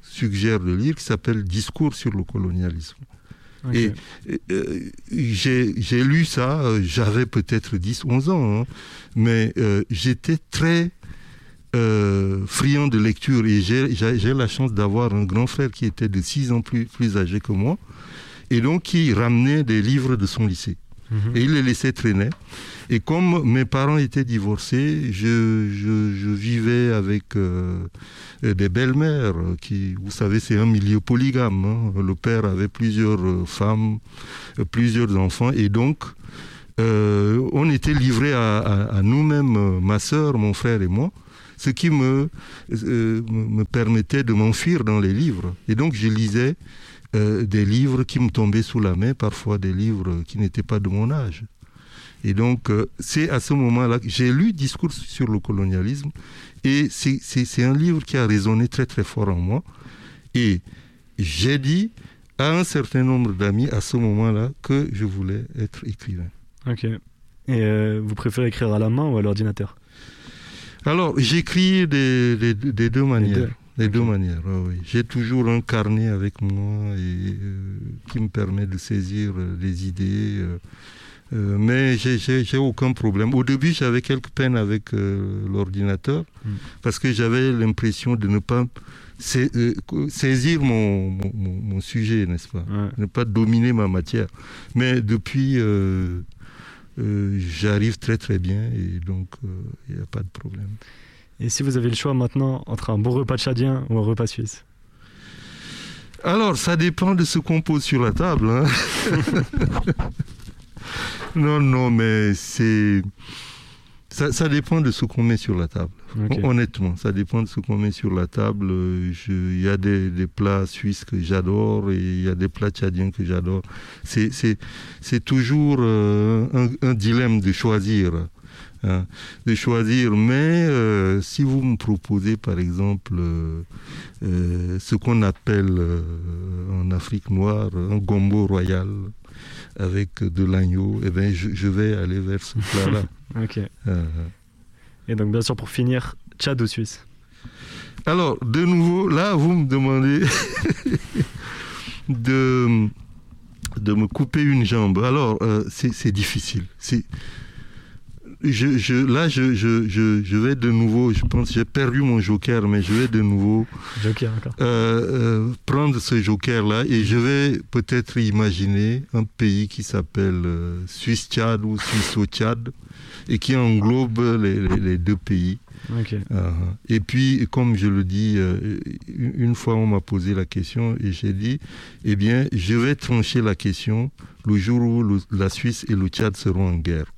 [SPEAKER 3] suggère de lire, qui s'appelle « Discours sur le colonialisme ». Okay. Et euh, j'ai, j'ai lu ça, euh, j'avais peut-être dix, onze ans, hein, mais euh, j'étais très euh, friand de lecture et j'ai, j'ai, j'ai la chance d'avoir un grand frère qui était de six ans plus, plus âgé que moi et donc qui ramenait des livres de son lycée. Mmh. Et il les laissait traîner. Et comme mes parents étaient divorcés, je, je, je vivais avec euh, des belles-mères qui, vous savez, c'est un milieu polygame. Hein. Le père avait plusieurs femmes, plusieurs enfants. Et donc, euh, on était livrés à, à, à nous-mêmes, ma sœur, mon frère et moi, ce qui me, euh, me permettait de m'enfuir dans les livres. Et donc, je lisais euh, des livres qui me tombaient sous la main, parfois des livres qui n'étaient pas de mon âge. Et donc, euh, c'est à ce moment-là que j'ai lu Discours sur le colonialisme et c'est, c'est, c'est un livre qui a résonné très très fort en moi. Et j'ai dit à un certain nombre d'amis à ce moment-là que je voulais être écrivain.
[SPEAKER 4] Ok. Et euh, vous préférez écrire à la main ou à l'ordinateur ?
[SPEAKER 3] Alors, j'écris des, des, des deux manières. Les deux, des okay. deux manières, oh oui. J'ai toujours un carnet avec moi et, euh, qui me permet de saisir euh, des idées. Euh, Euh, mais j'ai, j'ai, j'ai aucun problème. Au début, j'avais quelques peines avec euh, l'ordinateur mmh. parce que j'avais l'impression de ne pas sa- euh, saisir mon, mon, mon sujet, n'est-ce pas ? Ouais. Ne pas dominer ma matière. Mais depuis, euh, euh, j'arrive très très bien et donc il euh, n'y a pas de problème.
[SPEAKER 4] Et si vous avez le choix maintenant entre un bon repas tchadien ou un repas suisse ?
[SPEAKER 3] Alors, ça dépend de ce qu'on pose sur la table. Hein. Non, non, mais c'est... Ça, ça dépend de ce qu'on met sur la table. Okay. Honnêtement, ça dépend de ce qu'on met sur la table. Il y a des, des plats suisses que j'adore et il y a des plats tchadiens que j'adore. C'est, c'est, c'est toujours euh, un, un dilemme de choisir. Hein, de choisir. Mais euh, si vous me proposez, par exemple, euh, euh, ce qu'on appelle euh, en Afrique noire un gombo royal, avec de l'agneau, eh ben, je, je vais aller vers ce plat-là.
[SPEAKER 4] Ok. Euh... Et donc, bien sûr, pour finir, Tchad ou Suisse ?
[SPEAKER 3] Alors, de nouveau, là, vous me demandez de, de me couper une jambe. Alors, euh, c'est, c'est difficile. C'est... Je, je, là, je, je, je, je vais de nouveau, je pense, j'ai perdu mon joker, mais je vais de nouveau
[SPEAKER 4] joker, encore.
[SPEAKER 3] Euh, euh, prendre ce joker-là et je vais peut-être imaginer un pays qui s'appelle euh, Suisse-Tchad ou Suisse-au-Tchad et qui englobe les, les, les deux pays.
[SPEAKER 4] Okay.
[SPEAKER 3] Uh-huh. Et puis, comme je le dis, euh, une fois on m'a posé la question et j'ai dit, eh bien, je vais trancher la question le jour où le, la Suisse et le Tchad seront en guerre.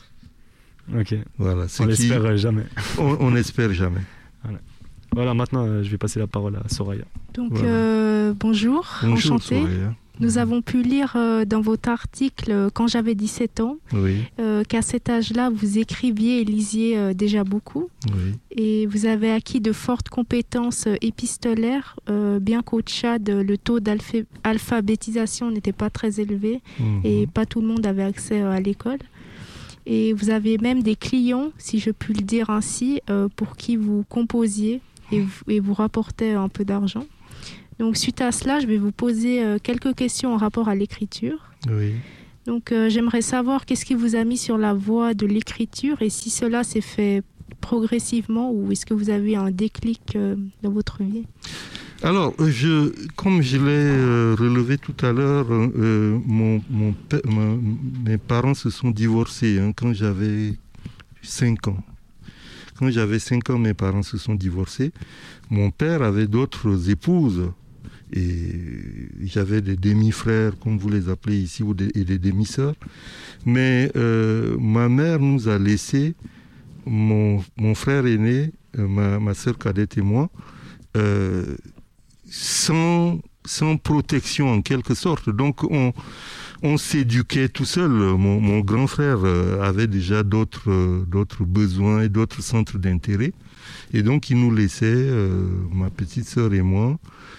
[SPEAKER 4] Ok.
[SPEAKER 3] Voilà,
[SPEAKER 4] on l'espère qui... jamais.
[SPEAKER 3] On n'espère jamais.
[SPEAKER 4] Voilà. Voilà, maintenant, euh, je vais passer la parole à Soraya.
[SPEAKER 1] Donc,
[SPEAKER 3] voilà.
[SPEAKER 1] euh, bonjour,
[SPEAKER 3] bonjour,
[SPEAKER 1] enchantée.
[SPEAKER 3] Soraya.
[SPEAKER 1] Nous avons pu lire euh, dans votre article, euh, quand j'avais dix-sept ans,
[SPEAKER 3] oui.
[SPEAKER 1] euh, qu'à cet âge-là, vous écriviez et lisiez euh, déjà beaucoup.
[SPEAKER 3] Oui.
[SPEAKER 1] Et vous avez acquis de fortes compétences euh, épistolaires, euh, bien qu'au Tchad, le taux d'alphabétisation n'était pas très élevé mm-hmm. et pas tout le monde avait accès euh, à l'école. Et vous avez même des clients, si je puis le dire ainsi, euh, pour qui vous composiez et vous, et vous rapportez un peu d'argent. Donc, suite à cela, je vais vous poser euh, quelques questions en rapport à l'écriture.
[SPEAKER 3] Oui.
[SPEAKER 1] Donc, euh, j'aimerais savoir qu'est-ce qui vous a mis sur la voie de l'écriture et si cela s'est fait progressivement ou est-ce que vous avez un déclic euh, dans votre vie ?
[SPEAKER 3] Alors, je, comme je l'ai euh, relevé tout à l'heure, euh, mon, mon, mon, mes parents se sont divorcés hein, quand j'avais cinq ans. Quand j'avais cinq ans, mes parents se sont divorcés. Mon père avait d'autres épouses et j'avais des demi-frères, comme vous les appelez ici, ou des, et des demi-sœurs. Mais euh, ma mère nous a laissé, mon, mon frère aîné, euh, ma, ma sœur cadette et moi, euh, sans, sans protection en quelque sorte. Donc on, on s'éduquait tout seul. Mon, mon grand frère avait déjà d'autres, euh, d'autres besoins et d'autres centres d'intérêt. Et donc il nous laissait, euh, ma petite sœur et moi,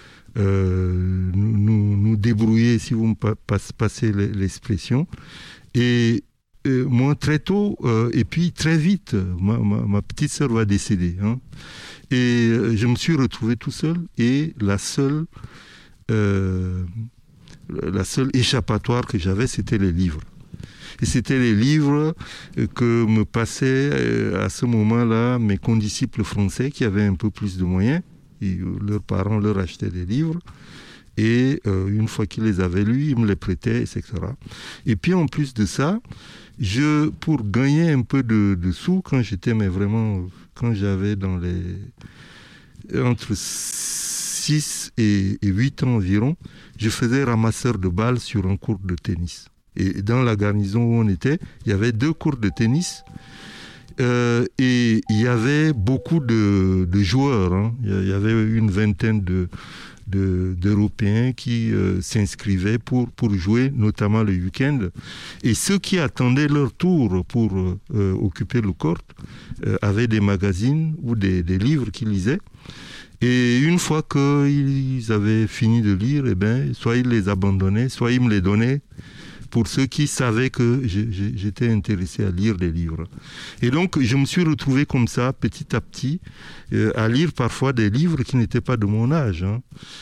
[SPEAKER 3] euh, nous, nous, nous débrouiller, si vous me passez l'expression. Et euh, moi très tôt, euh, et puis très vite, ma, ma, ma petite sœur va décéder. Hein. Et euh, je me suis retrouvé tout seul et la seule, euh, la seule échappatoire que j'avais, c'était les livres. Et c'était les livres que me passaient à ce moment-là mes condisciples français qui avaient un peu plus de moyens. Et leurs parents leur achetaient des livres. Et euh, une fois qu'ils les avaient lus, ils me les prêtaient, et cetera. Et puis en plus de ça, je, pour gagner un peu de, de sous, quand j'étais, mais vraiment, quand j'avais dans les entre six et huit ans environ, je faisais ramasseur de balles sur un court de tennis. Et dans la garnison où on était, il y avait deux courts de tennis. Euh, et il y avait beaucoup de, de joueurs. Hein. Il y avait une vingtaine de, de, d'Européens qui euh, s'inscrivaient pour, pour jouer, notamment le week-end. Et ceux qui attendaient leur tour pour euh, occuper le court euh, avaient des magazines ou des, des livres qu'ils lisaient. Et une fois qu'ils avaient fini de lire, eh ben, soit ils les abandonnaient, soit ils me les donnaient pour ceux qui savaient que j'étais intéressé à lire des livres. Et donc, je me suis retrouvé comme ça, petit à petit, euh, à lire parfois des livres qui n'étaient pas de mon âge. Hein.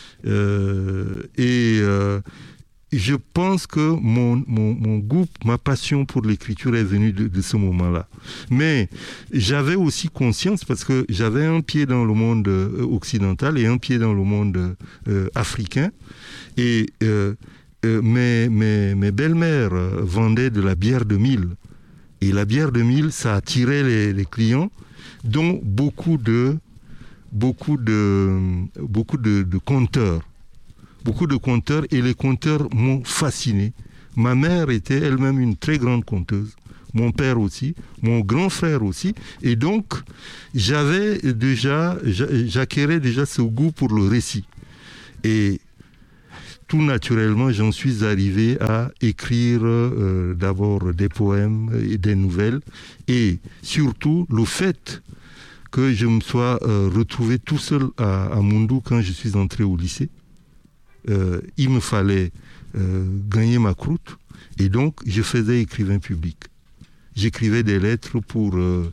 [SPEAKER 3] Euh, et euh, je pense que mon, mon, mon goût, ma passion pour l'écriture est venue de, de ce moment-là. Mais j'avais aussi conscience, parce que j'avais un pied dans le monde occidental et un pied dans le monde euh, africain. Et euh, Euh, mes, mes, mes belles-mères vendaient de la bière de mil. Et la bière de mil, ça attirait les, les clients, dont beaucoup de, beaucoup de, beaucoup de, de conteurs. Beaucoup de conteurs, et les conteurs m'ont fasciné. Ma mère était elle-même une très grande conteuse. Mon père aussi, mon grand frère aussi. Et donc, j'avais déjà, j'acquérais déjà ce goût pour le récit. Et tout naturellement, j'en suis arrivé à écrire euh, d'abord des poèmes et des nouvelles. Et surtout, le fait que je me sois euh, retrouvé tout seul à, à Moundou quand je suis entré au lycée, euh, il me fallait euh, gagner ma croûte. Et donc, je faisais écrivain public. J'écrivais des lettres pour euh,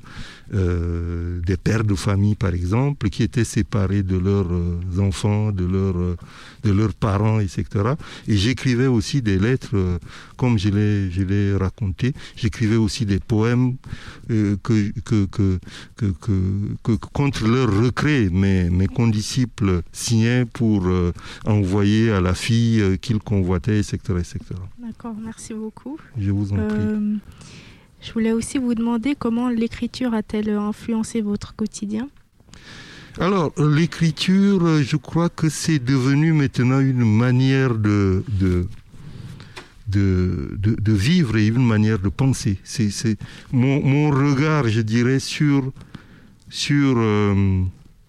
[SPEAKER 3] euh, des pères de famille, par exemple, qui étaient séparés de leurs euh, enfants, de, leur, euh, de leurs parents, et cetera. Et j'écrivais aussi des lettres, euh, comme je l'ai, je l'ai raconté. J'écrivais aussi des poèmes euh, que, que, que, que, que, que, contre leur recret, mes, mes condisciples signaient pour euh, envoyer à la fille euh, qu'ils convoitaient, et cetera, et cetera.
[SPEAKER 1] D'accord, merci beaucoup.
[SPEAKER 3] Je vous en prie.
[SPEAKER 1] Euh... Je voulais aussi vous demander comment l'écriture a-t-elle influencé votre quotidien ?
[SPEAKER 3] Alors, l'écriture, je crois que c'est devenu maintenant une manière de, de, de, de, de vivre et une manière de penser. C'est, c'est mon, mon regard, je dirais, sur... sur euh,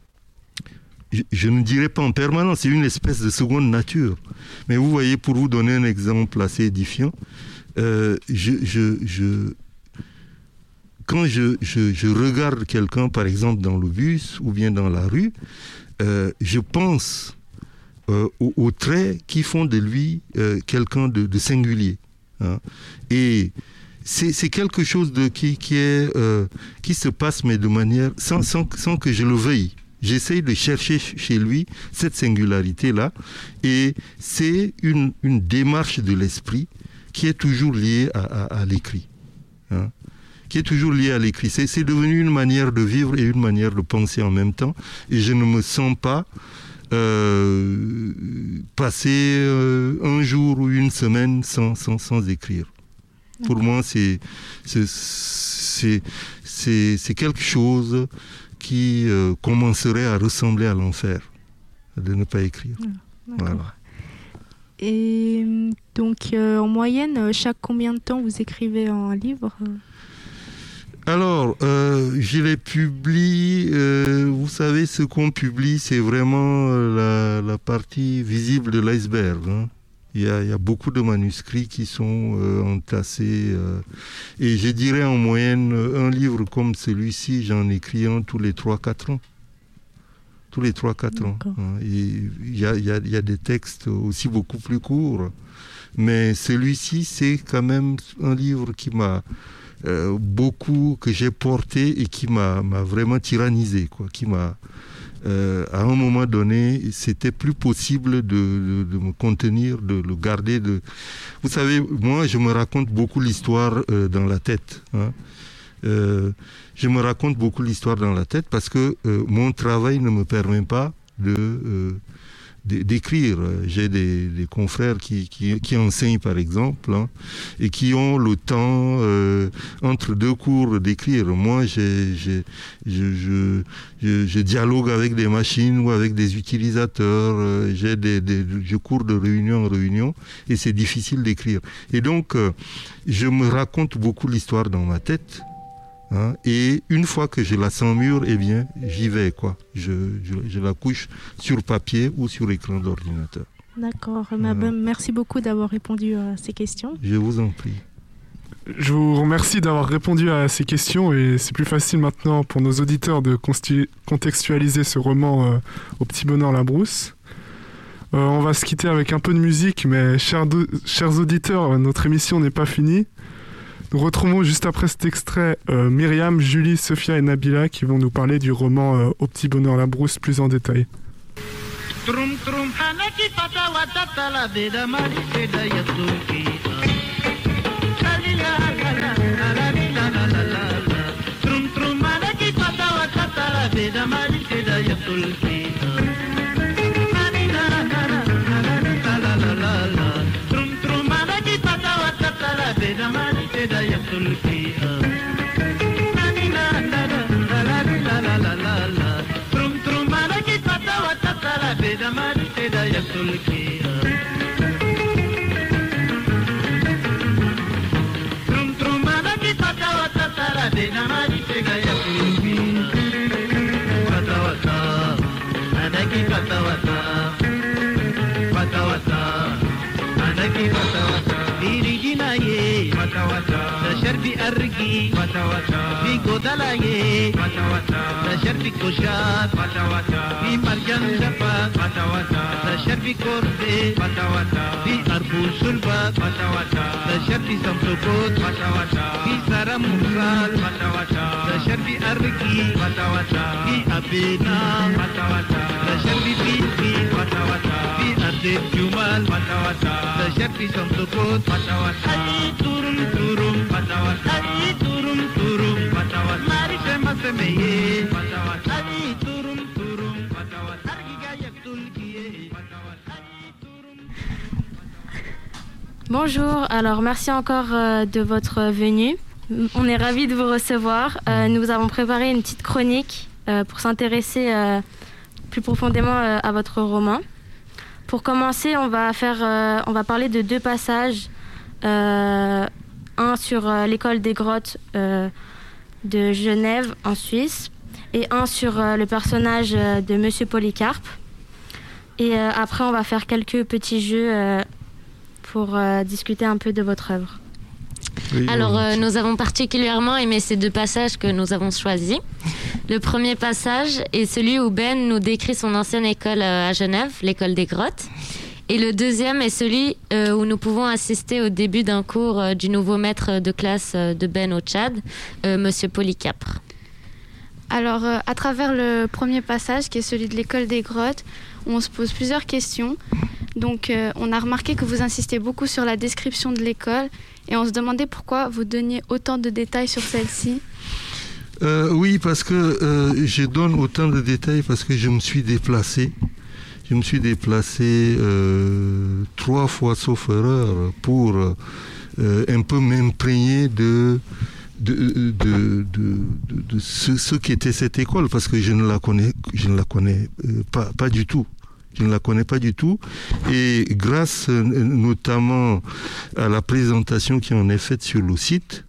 [SPEAKER 3] je, je ne dirais pas en permanence, c'est une espèce de seconde nature. Mais vous voyez, pour vous donner un exemple assez édifiant, euh, je... je, je Quand je, je, je regarde quelqu'un, par exemple, dans le bus ou bien dans la rue, euh, je pense euh, aux, aux traits qui font de lui euh, quelqu'un de, de singulier. Hein. Et c'est, c'est quelque chose de, qui, qui, est, euh, qui se passe, mais de manière sans, sans, sans que je le veuille. J'essaye de chercher chez lui cette singularité-là. Et c'est une, une démarche de l'esprit qui est toujours liée à, à, à l'écrit. Hein. qui est toujours lié à l'écrit. C'est, c'est devenu une manière de vivre et une manière de penser en même temps. Et je ne me sens pas euh, passer euh, un jour ou une semaine sans, sans, sans écrire. D'accord. Pour moi, c'est, c'est, c'est, c'est, c'est quelque chose qui euh, commencerait à ressembler à l'enfer, de ne pas écrire.
[SPEAKER 1] D'accord. Voilà. Et donc, euh, en moyenne, chaque combien de temps vous écrivez un livre ?
[SPEAKER 3] Alors, euh, je les publie, euh, vous savez, ce qu'on publie, c'est vraiment la, la partie visible de l'iceberg. Hein. Il y a, il y a beaucoup de manuscrits qui sont euh, entassés. Euh, et je dirais en moyenne, un livre comme celui-ci, j'en écris un tous les trois quatre ans. Tous les trois quatre ans. Hein. Et il y a, il y a, il y a des textes aussi beaucoup plus courts. Mais celui-ci, c'est quand même un livre qui m'a... Euh, beaucoup que j'ai porté et qui m'a, m'a vraiment tyrannisé, quoi, qui m'a, euh, à un moment donné, c'était plus possible de, de, de me contenir, de le garder. De... Vous savez, moi, je me raconte beaucoup l'histoire euh, dans la tête. Hein. Euh, je me raconte beaucoup l'histoire dans la tête parce que euh, mon travail ne me permet pas de... Euh, d'écrire. J'ai des, des confrères qui, qui, qui enseignent par exemple hein, et qui ont le temps euh, entre deux cours d'écrire. Moi j'ai, j'ai, je, je, je, je dialogue avec des machines ou avec des utilisateurs, euh, j'ai des, des, je cours de réunion en réunion et c'est difficile d'écrire. Et donc euh, je me raconte beaucoup l'histoire dans ma tête. Hein, et une fois que je la sens mûre, eh bien, j'y vais, quoi. Je, je, je la couche sur papier ou sur écran d'ordinateur.
[SPEAKER 1] D'accord.
[SPEAKER 3] Voilà.
[SPEAKER 1] Merci beaucoup d'avoir répondu à ces questions.
[SPEAKER 3] Je vous en prie.
[SPEAKER 2] Je vous remercie d'avoir répondu à ces questions et c'est plus facile maintenant pour nos auditeurs de contextualiser ce roman euh, Au petit bonheur la brousse. Euh, on va se quitter avec un peu de musique, mais chers, do- chers auditeurs, notre émission n'est pas finie. Nous retrouvons juste après cet extrait euh, Myriam, Julie, Sophia et Nabila qui vont nous parler du roman euh, Au petit bonheur la brousse plus en détail.
[SPEAKER 5] شربي أرقي في قدلاي شربي كشات في مرجان شفا شربي كردي في أربو شلبا شربي سمسكوت في سرم مخال شربي أرقي في أبينا شربي بيتي في أرض الجمال شربي سمسكوت أي تورم تورم أي تورم تورم ماري سما سميه أي تورم تورم أرجع يقتل كيه.
[SPEAKER 6] Bonjour, alors merci encore euh, de votre venue. On est ravis de vous recevoir. Euh, nous avons préparé une petite chronique euh, pour s'intéresser euh, plus profondément euh, à votre roman. Pour commencer, on va, faire, euh, on va parler de deux passages. Euh, un sur euh, l'école des grottes euh, de Genève en Suisse et un sur euh, le personnage euh, de Monsieur Polycarpe. Et euh, après, on va faire quelques petits jeux euh, pour euh, discuter un peu de votre œuvre.
[SPEAKER 3] Oui,
[SPEAKER 7] Alors,
[SPEAKER 3] oui.
[SPEAKER 7] euh, nous avons particulièrement aimé ces deux passages que nous avons choisis. Le premier passage est celui où Ben nous décrit son ancienne école euh, à Genève, l'école des grottes. Et le deuxième est celui euh, où nous pouvons assister au début d'un cours euh, du nouveau maître de classe euh, de Ben au Tchad, euh, Monsieur Polycarpe.
[SPEAKER 8] Alors, euh, à travers le premier passage, qui est celui de l'école des grottes, on se pose plusieurs questions. Donc, euh, on a remarqué que vous insistez beaucoup sur la description de l'école et on se demandait pourquoi vous donniez autant de détails sur celle-ci.
[SPEAKER 3] Euh, oui, parce que euh, je donne autant de détails parce que je me suis déplacé. Je me suis déplacé euh, trois fois, sauf erreur, pour euh, un peu m'imprégner de, de, de, de, de, de ce, ce qu'était cette école, parce que je ne la connais, je ne la connais euh, pas, pas du tout. Je ne la connais pas du tout. Et grâce euh, notamment à la présentation qui en est faite sur le site,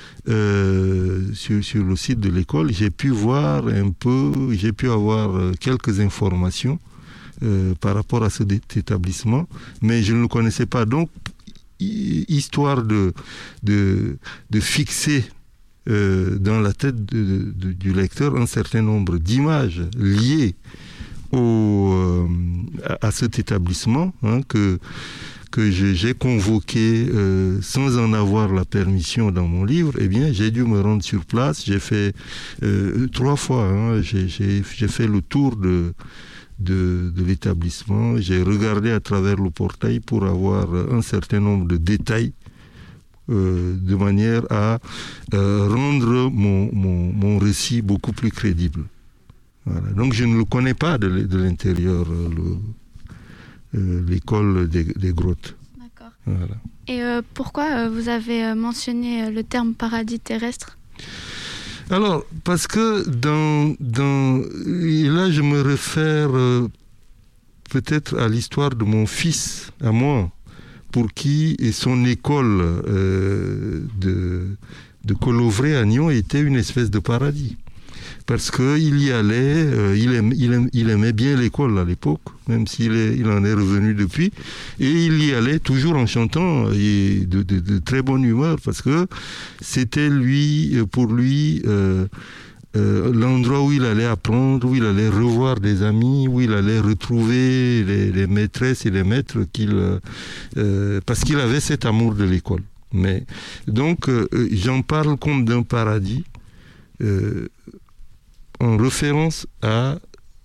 [SPEAKER 3] euh, sur, sur le site de l'école, j'ai pu voir un peu, j'ai pu avoir euh, quelques informations Euh, par rapport à cet établissement, mais je ne le connaissais pas. Donc, histoire de, de, de fixer euh, dans la tête de, de, du lecteur un certain nombre d'images liées au, euh, à, à cet établissement, hein, que, que je, j'ai convoqué euh, sans en avoir la permission dans mon livre, eh bien, j'ai dû me rendre sur place. J'ai fait euh, trois fois, hein, j'ai, j'ai, j'ai fait le tour de, de, de l'établissement. J'ai regardé à travers le portail pour avoir un certain nombre de détails euh, de manière à euh, rendre mon, mon, mon récit beaucoup plus crédible. Voilà. Donc, je ne le connais pas de, de l'intérieur, le, Euh, l'école des, des grottes.
[SPEAKER 8] D'accord.
[SPEAKER 3] Voilà.
[SPEAKER 8] Et euh, pourquoi euh, vous avez euh, mentionné euh, le terme paradis terrestre ?
[SPEAKER 3] Alors, parce que dans, dans et là, je me réfère euh, peut-être à l'histoire de mon fils, à moi, pour qui et son école euh, de, de Colovray à Nyon était une espèce de paradis. Parce qu'il y allait, euh, il, aime, il, aime, il aimait bien l'école à l'époque, même s'il est, il en est revenu depuis, et il y allait toujours en chantant et de, de, de très bonne humeur, parce que c'était lui, pour lui, euh, euh, l'endroit où il allait apprendre, où il allait revoir des amis, où il allait retrouver les, les maîtresses et les maîtres, qu'il, euh, parce qu'il avait cet amour de l'école. Mais, donc, euh, j'en parle comme d'un paradis, euh, en référence à,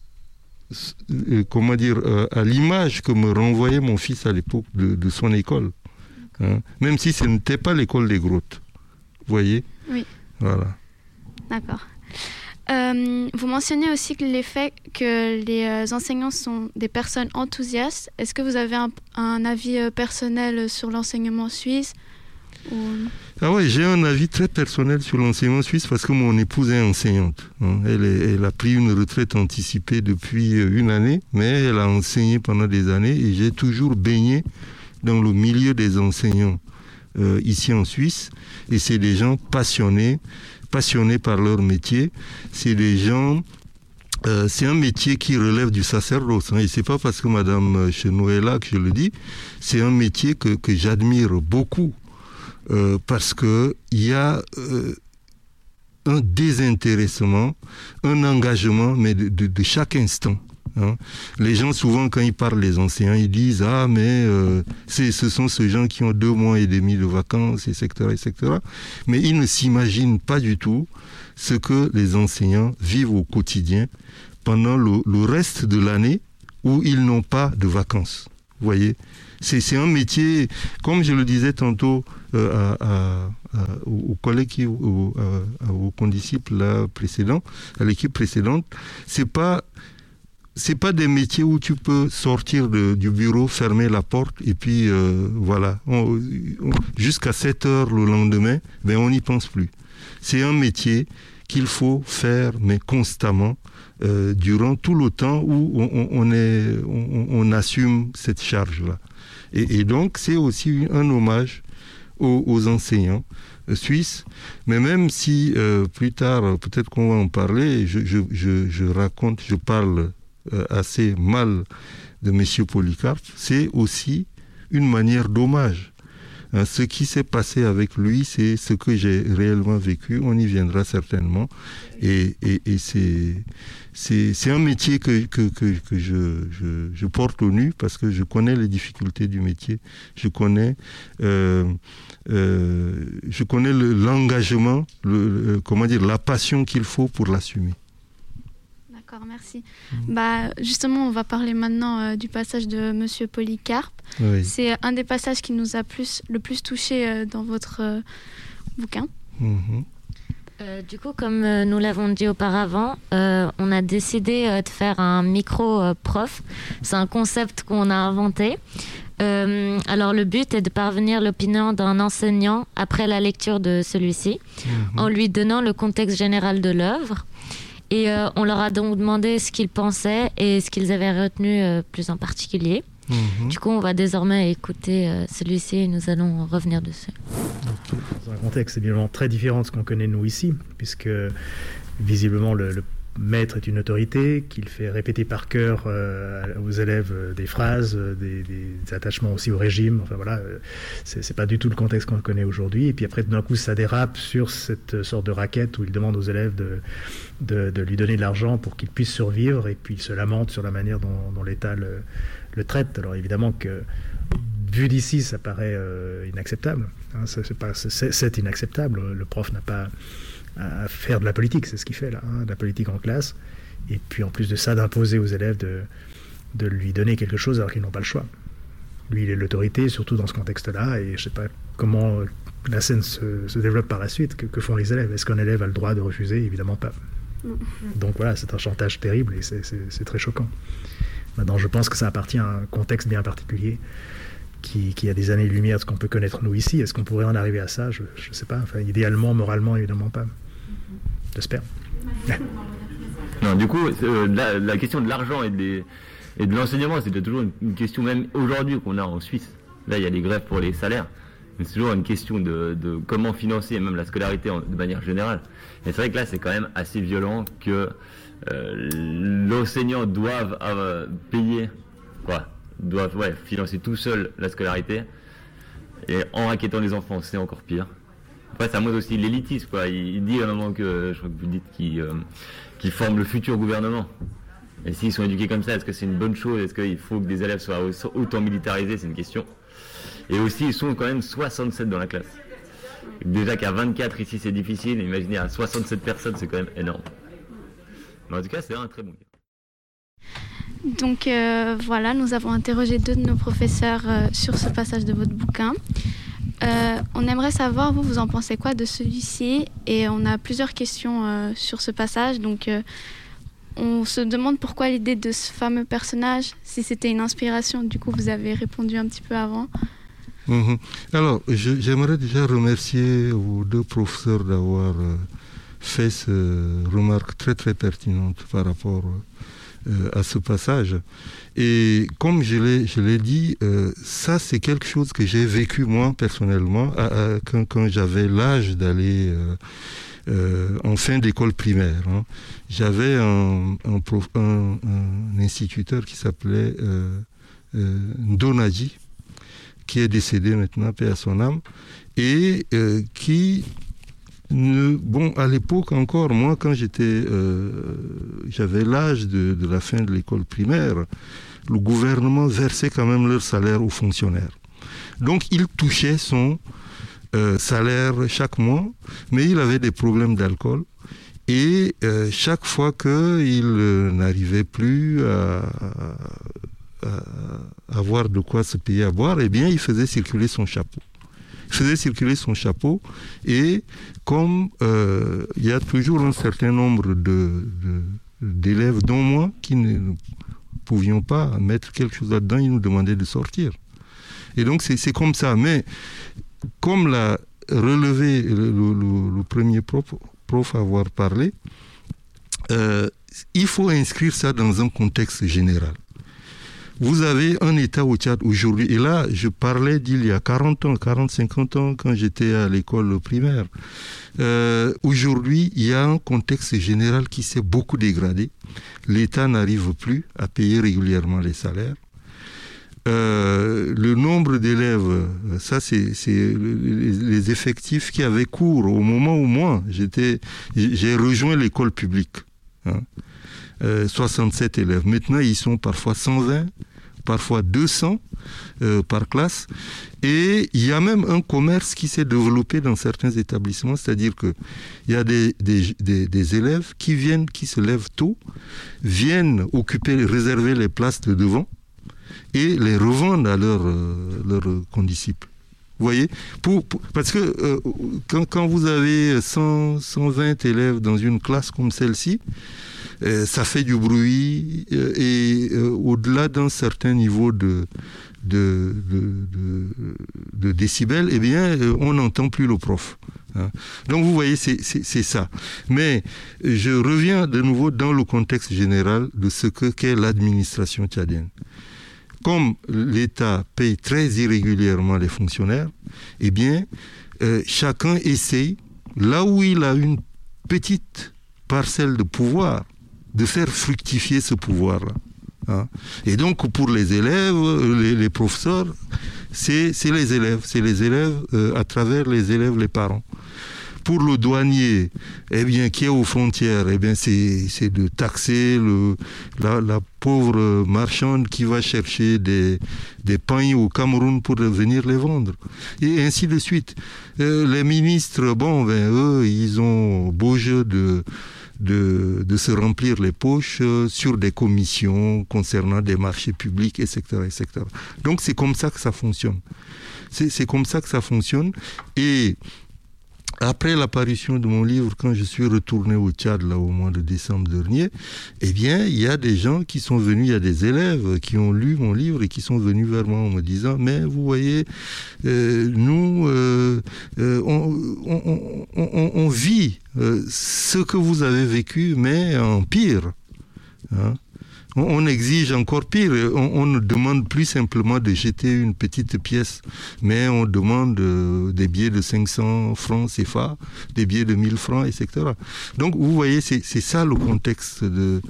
[SPEAKER 3] euh, comment dire, euh, à l'image que me renvoyait mon fils à l'époque de, de son école. Hein, même si ce n'était pas l'école des grottes. Vous voyez ?
[SPEAKER 8] Oui.
[SPEAKER 3] Voilà.
[SPEAKER 8] D'accord. Euh, vous mentionnez aussi que les faits que les euh, enseignants sont des personnes enthousiastes. Est-ce que vous avez un, un avis euh, personnel sur l'enseignement suisse ou...
[SPEAKER 3] Ah ouais, j'ai un avis très personnel sur l'enseignement suisse parce que mon épouse est enseignante. Hein. Elle, est, elle a pris une retraite anticipée depuis une année, mais elle a enseigné pendant des années et j'ai toujours baigné dans le milieu des enseignants euh, ici en Suisse. Et c'est des gens passionnés, passionnés par leur métier. C'est des gens... Euh, c'est un métier qui relève du sacerdoce. Hein, et c'est pas parce que Madame Chenot est là que je le dis. C'est un métier que, que j'admire beaucoup. Euh, parce que il y a euh, un désintéressement, un engagement, mais de, de, de chaque instant. Hein. Les gens, souvent, quand ils parlent, les enseignants, ils disent « Ah, mais euh, c'est, ce sont ces gens qui ont deux mois et demi de vacances, et cetera, et cetera » Mais ils ne s'imaginent pas du tout ce que les enseignants vivent au quotidien pendant le, le reste de l'année où ils n'ont pas de vacances. Vous voyez ? C'est, c'est un métier, comme je le disais tantôt euh, à, à, à, aux collègues, qui, aux, à, aux condisciples là, précédents, à l'équipe précédente, c'est pas, c'est pas des métiers où tu peux sortir de, du bureau, fermer la porte et puis euh, voilà, on, on, jusqu'à sept heures le lendemain, ben on n'y pense plus. C'est un métier qu'il faut faire, mais constamment, euh, durant tout le temps où on, on, est, on, on assume cette charge-là. Et, et donc, c'est aussi un hommage aux, aux enseignants euh, suisses. Mais même si, euh, plus tard, peut-être qu'on va en parler, je, je, je, je raconte, je parle euh, assez mal de M. Polycarpe, c'est aussi une manière d'hommage. Hein, ce qui s'est passé avec lui, c'est ce que j'ai réellement vécu. On y viendra certainement. Et, et, et c'est, c'est, c'est un métier que, que, que, que je, je, je porte au nu parce que je connais les difficultés du métier. Je connais, euh, euh, je connais le, l'engagement, le, le, comment dire, la passion qu'il faut pour l'assumer.
[SPEAKER 8] D'accord, merci. Mmh. Bah, justement, on va parler maintenant euh, du passage de Monsieur Polycarpe. Oui. C'est un des passages qui nous a plus, le plus touché euh, dans votre euh, bouquin.
[SPEAKER 3] Mmh.
[SPEAKER 7] Euh, du coup, comme euh, nous l'avons dit auparavant, euh, on a décidé euh, de faire un micro-prof. Euh, C'est un concept qu'on a inventé. Euh, alors, le but est de parvenir à l'opinion d'un enseignant après la lecture de celui-ci, mmh. en lui donnant le contexte général de l'œuvre. Et euh, on leur a donc demandé ce qu'ils pensaient et ce qu'ils avaient retenu euh, plus en particulier. Mmh. Du coup, on va désormais écouter euh, celui-ci et nous allons revenir dessus.
[SPEAKER 9] Donc, dans un contexte évidemment très différent de ce qu'on connaît nous ici, puisque visiblement le, le maître est une autorité, qu'il fait répéter par cœur euh, aux élèves euh, des phrases, euh, des, des attachements aussi au régime. Enfin voilà, euh, c'est, c'est pas du tout le contexte qu'on connaît aujourd'hui. Et puis après, d'un coup, ça dérape sur cette sorte de raquette où il demande aux élèves de, de, de lui donner de l'argent pour qu'ils puissent survivre. Et puis il se lamente sur la manière dont, dont l'État le, le traite. Alors évidemment que vu d'ici, ça paraît euh, inacceptable. Hein, c'est, c'est, pas, c'est, c'est inacceptable. Le prof n'a pas à faire de la politique, c'est ce qu'il fait là, hein, de la politique en classe. Et puis en plus de ça, d'imposer aux élèves de, de lui donner quelque chose alors qu'ils n'ont pas le choix. Lui, il est l'autorité, surtout dans ce contexte-là, et je ne sais pas comment la scène se, se développe par la suite. Que, que font les élèves? Est-ce qu'un élève a le droit de refuser? Évidemment pas. Donc voilà, c'est un chantage terrible et c'est, c'est, c'est très choquant. Maintenant, je pense que ça appartient à un contexte bien particulier qui, qui a des années-lumière de ce qu'on peut connaître nous ici. Est-ce qu'on pourrait en arriver à ça? Je ne sais pas. Enfin, idéalement, moralement, évidemment pas. J'espère.
[SPEAKER 10] Non, du coup, euh, la, la question de l'argent et, des, et de l'enseignement, c'était toujours une, une question, même aujourd'hui, qu'on a en Suisse. Là, il y a des grèves pour les salaires. Mais c'est toujours une question de, de comment financer même la scolarité en, de manière générale. Et c'est vrai que là, c'est quand même assez violent que euh, l'enseignant doive euh, payer, quoi, doivent ouais, financer tout seul la scolarité. Et en raquettant les enfants, c'est encore pire. Après, ça montre aussi l'élitisme, quoi. Il, il dit à un moment que, je crois que vous dites, qu'il euh, qu'il forme le futur gouvernement. Et s'ils sont éduqués comme ça, est-ce que c'est une bonne chose? Est-ce qu'il faut que des élèves soient autant militarisés? C'est une question. Et aussi, ils sont quand même soixante-sept dans la classe. Déjà qu'à vingt-quatre ici, c'est difficile. Imaginez à soixante-sept personnes, c'est quand même énorme. Mais en tout cas, c'est un très bon livre.
[SPEAKER 8] Donc euh, voilà, nous avons interrogé deux de nos professeurs euh, sur ce passage de votre bouquin. Euh, on aimerait savoir, vous, vous en pensez quoi de celui-ci? Et on a plusieurs questions euh, sur ce passage. Donc euh, on se demande pourquoi l'idée de ce fameux personnage, si c'était une inspiration. Du coup, vous avez répondu un petit peu avant.
[SPEAKER 3] Mmh. Alors, je, j'aimerais déjà remercier vos deux professeurs d'avoir euh, fait cette remarque très très pertinente par rapport euh, à ce passage. Et comme je l'ai, je l'ai dit, euh, ça c'est quelque chose que j'ai vécu moi personnellement à, à, quand, quand j'avais l'âge d'aller euh, euh, en fin d'école primaire. Hein. J'avais un, un, prof, un, un instituteur qui s'appelait euh, euh, Ndonadji, qui est décédé maintenant, paix à son âme, et euh, qui, ne, bon, à l'époque encore, moi, quand j'étais, euh, j'avais l'âge de, de la fin de l'école primaire, le gouvernement versait quand même leur salaire aux fonctionnaires. Donc, il touchait son euh, salaire chaque mois, mais il avait des problèmes d'alcool, et euh, chaque fois qu'il euh, n'arrivait plus à... à avoir de quoi se payer à boire, eh bien, il faisait circuler son chapeau. Il faisait circuler son chapeau et comme euh, il y a toujours un certain nombre de, de, d'élèves, dont moi, qui ne pouvions pas mettre quelque chose là-dedans, ils nous demandaient de sortir. Et donc, c'est, c'est comme ça. Mais comme l'a relevé le, le, le, le premier prof, prof à avoir parlé, euh, il faut inscrire ça dans un contexte général. Vous avez un État au Tchad aujourd'hui, et là, je parlais d'il y a quarante ans, quarante, cinquante ans, quand j'étais à l'école primaire. Euh, aujourd'hui, il y a un contexte général qui s'est beaucoup dégradé. L'État n'arrive plus à payer régulièrement les salaires. Euh, le nombre d'élèves, ça c'est, c'est les, les effectifs qui avaient cours au moment où moi, j'étais, j'ai rejoint l'école publique. Hein. Euh, soixante-sept élèves. Maintenant, ils sont parfois cent vingt, parfois deux cents euh, par classe. Et il y a même un commerce qui s'est développé dans certains établissements, c'est-à-dire qu'il y a des, des, des, des élèves qui viennent, qui se lèvent tôt, viennent occuper, réserver les places de devant et les revendent à leurs euh, leurs condisciples. Vous voyez, pour, pour, parce que euh, quand, quand vous avez cent, cent vingt élèves dans une classe comme celle-ci, Euh, ça fait du bruit euh, et euh, au-delà d'un certain niveau de, de, de, de, de décibels, eh bien, euh, on n'entend plus le prof. Hein. Donc vous voyez, c'est, c'est, c'est ça. Mais je reviens de nouveau dans le contexte général de ce que, qu'est l'administration tchadienne. Comme l'État paye très irrégulièrement les fonctionnaires, eh bien, euh, chacun essaye, là où il a une petite parcelle de pouvoir, de faire fructifier ce pouvoir-là. Hein. Et donc, pour les élèves, les, les professeurs, c'est, c'est les élèves, c'est les élèves euh, à travers les élèves, les parents. pour le douanier, eh bien, qui est aux frontières, eh bien, c'est, c'est de taxer le, la, la pauvre marchande qui va chercher des, des pains au Cameroun pour venir les vendre. Et ainsi de suite. Euh, les ministres, bon, ben, eux, ils ont beau jeu de... De, de se remplir les poches euh, sur des commissions concernant des marchés publics, et cetera, et cetera. Donc c'est comme ça que ça fonctionne. C'est, c'est comme ça que ça fonctionne. Et après l'apparition de mon livre, quand je suis retourné au Tchad là, au mois de décembre dernier, eh bien, il y a des gens qui sont venus, il y a des élèves qui ont lu mon livre et qui sont venus vers moi en me disant « Mais vous voyez, euh, nous, euh, euh, on, on, on, on vit euh, ce que vous avez vécu, mais en pire. Hein » On exige encore pire. On, on ne demande plus simplement de jeter une petite pièce, mais on demande euh, des billets de cinq cents francs C F A, des billets de mille francs, et cetera. Donc, vous voyez, c'est, c'est ça le contexte de,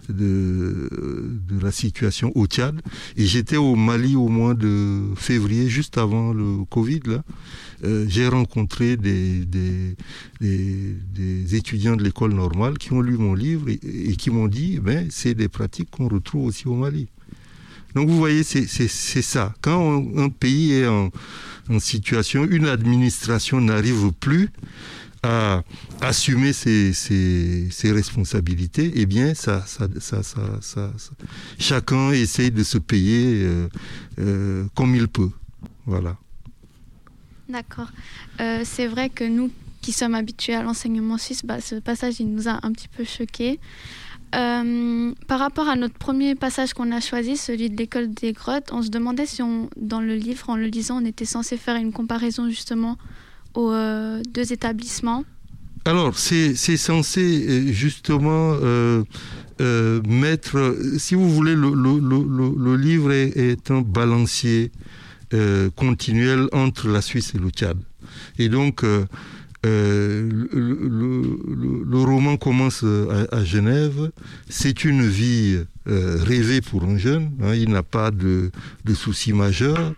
[SPEAKER 3] de, de la situation au Tchad. Et j'étais au Mali au mois de février, juste avant le Covid, là. Euh, j'ai rencontré des, des, des, des étudiants de l'école normale qui ont lu mon livre et, et qui m'ont dit ben, c'est des pratiques qu'on retrouve aussi au Mali. Donc vous voyez, c'est, c'est, c'est ça. Quand on, un pays est en, en situation, une administration n'arrive plus à assumer ses, ses, ses responsabilités, eh bien, ça, ça, ça, ça, ça, ça, chacun essaye de se payer euh, euh, comme il peut. Voilà.
[SPEAKER 8] D'accord. Euh, c'est vrai que nous qui sommes habitués à l'enseignement suisse, bah, ce passage il nous a un petit peu choqués. Euh, par rapport à notre premier passage qu'on a choisi, celui de l'école des grottes, on se demandait si on, dans le livre, en le lisant, on était censé faire une comparaison justement aux euh, deux établissements.
[SPEAKER 3] Alors, c'est, c'est censé justement euh, euh, mettre, si vous voulez, le, le, le, le livre est, est un balancier Euh, continuelle entre la Suisse et le Tchad. Et donc, euh, euh, le, le, le, le roman commence à, à Genève. C'est une vie euh, rêvée pour un jeune. Hein, il n'a pas de, de soucis majeurs.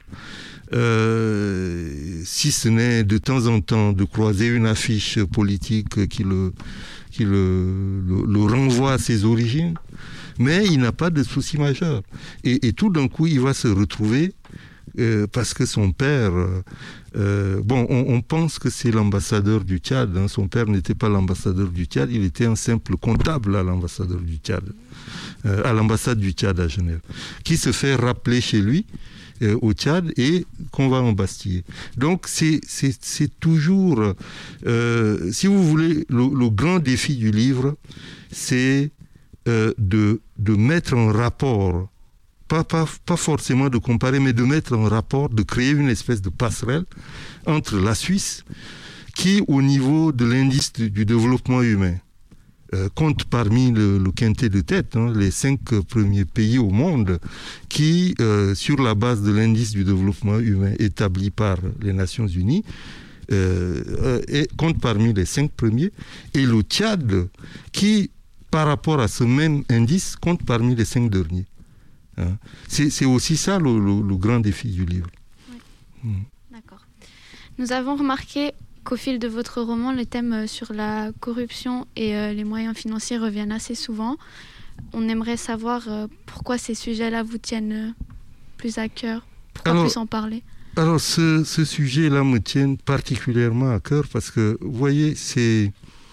[SPEAKER 3] Euh, si ce n'est de temps en temps de croiser une affiche politique qui le, qui le, le, le renvoie à ses origines. Mais il n'a pas de soucis majeurs. Et, et tout d'un coup, il va se retrouver Euh, parce que son père, euh, bon, on, on pense que c'est l'ambassadeur du Tchad. Hein. Son père n'était pas l'ambassadeur du Tchad, il était un simple comptable à l'ambassadeur du Tchad, euh, à l'ambassade du Tchad à Genève, qui se fait rappeler chez lui euh, au Tchad et qu'on va embastiller. Donc c'est, c'est, c'est toujours, euh, si vous voulez, le, le grand défi du livre, c'est euh, de, de mettre en rapport. Pas, pas, pas forcément de comparer, mais de mettre en rapport, de créer une espèce de passerelle entre la Suisse, qui, au niveau de l'indice du, du développement humain, euh, compte parmi le, le quintet de tête, hein, les cinq premiers pays au monde, qui, euh, sur la base de l'indice du développement humain établi par les Nations Unies, euh, euh, compte parmi les cinq premiers, et le Tchad, qui, par rapport à ce même indice, compte parmi les cinq derniers. Hein. C'est, c'est aussi ça le, le, le grand défi du livre.
[SPEAKER 8] Oui.
[SPEAKER 3] Mmh.
[SPEAKER 8] D'accord. Nous avons remarqué qu'au fil de votre roman, les thèmes sur la corruption et euh, les moyens financiers reviennent assez souvent. On aimerait savoir euh, pourquoi ces sujets-là vous tiennent plus à cœur. Pourquoi
[SPEAKER 3] alors,
[SPEAKER 8] plus en parler?
[SPEAKER 3] Alors, ce, ce sujet-là me tient particulièrement à cœur parce que, vous voyez, c'est,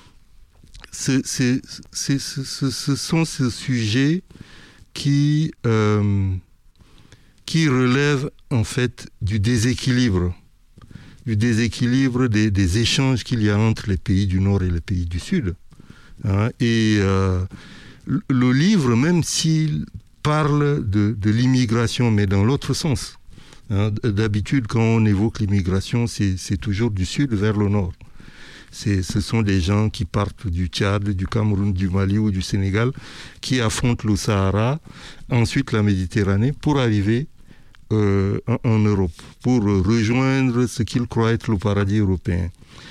[SPEAKER 3] c'est, c'est, c'est, c'est, ce, ce sont ces sujets qui, euh, qui relève en fait du déséquilibre, du déséquilibre des, des échanges qu'il y a entre les pays du Nord et les pays du Sud. Hein, et euh, le livre, même s'il parle de, de l'immigration, mais dans l'autre sens, hein, d'habitude quand on évoque l'immigration, c'est, c'est toujours du Sud vers le Nord. C'est, ce sont des gens qui partent du Tchad, du Cameroun, du Mali ou du Sénégal, qui affrontent le Sahara, ensuite la Méditerranée, pour arriver euh, en, en Europe, pour rejoindre ce qu'ils croient être le paradis européen.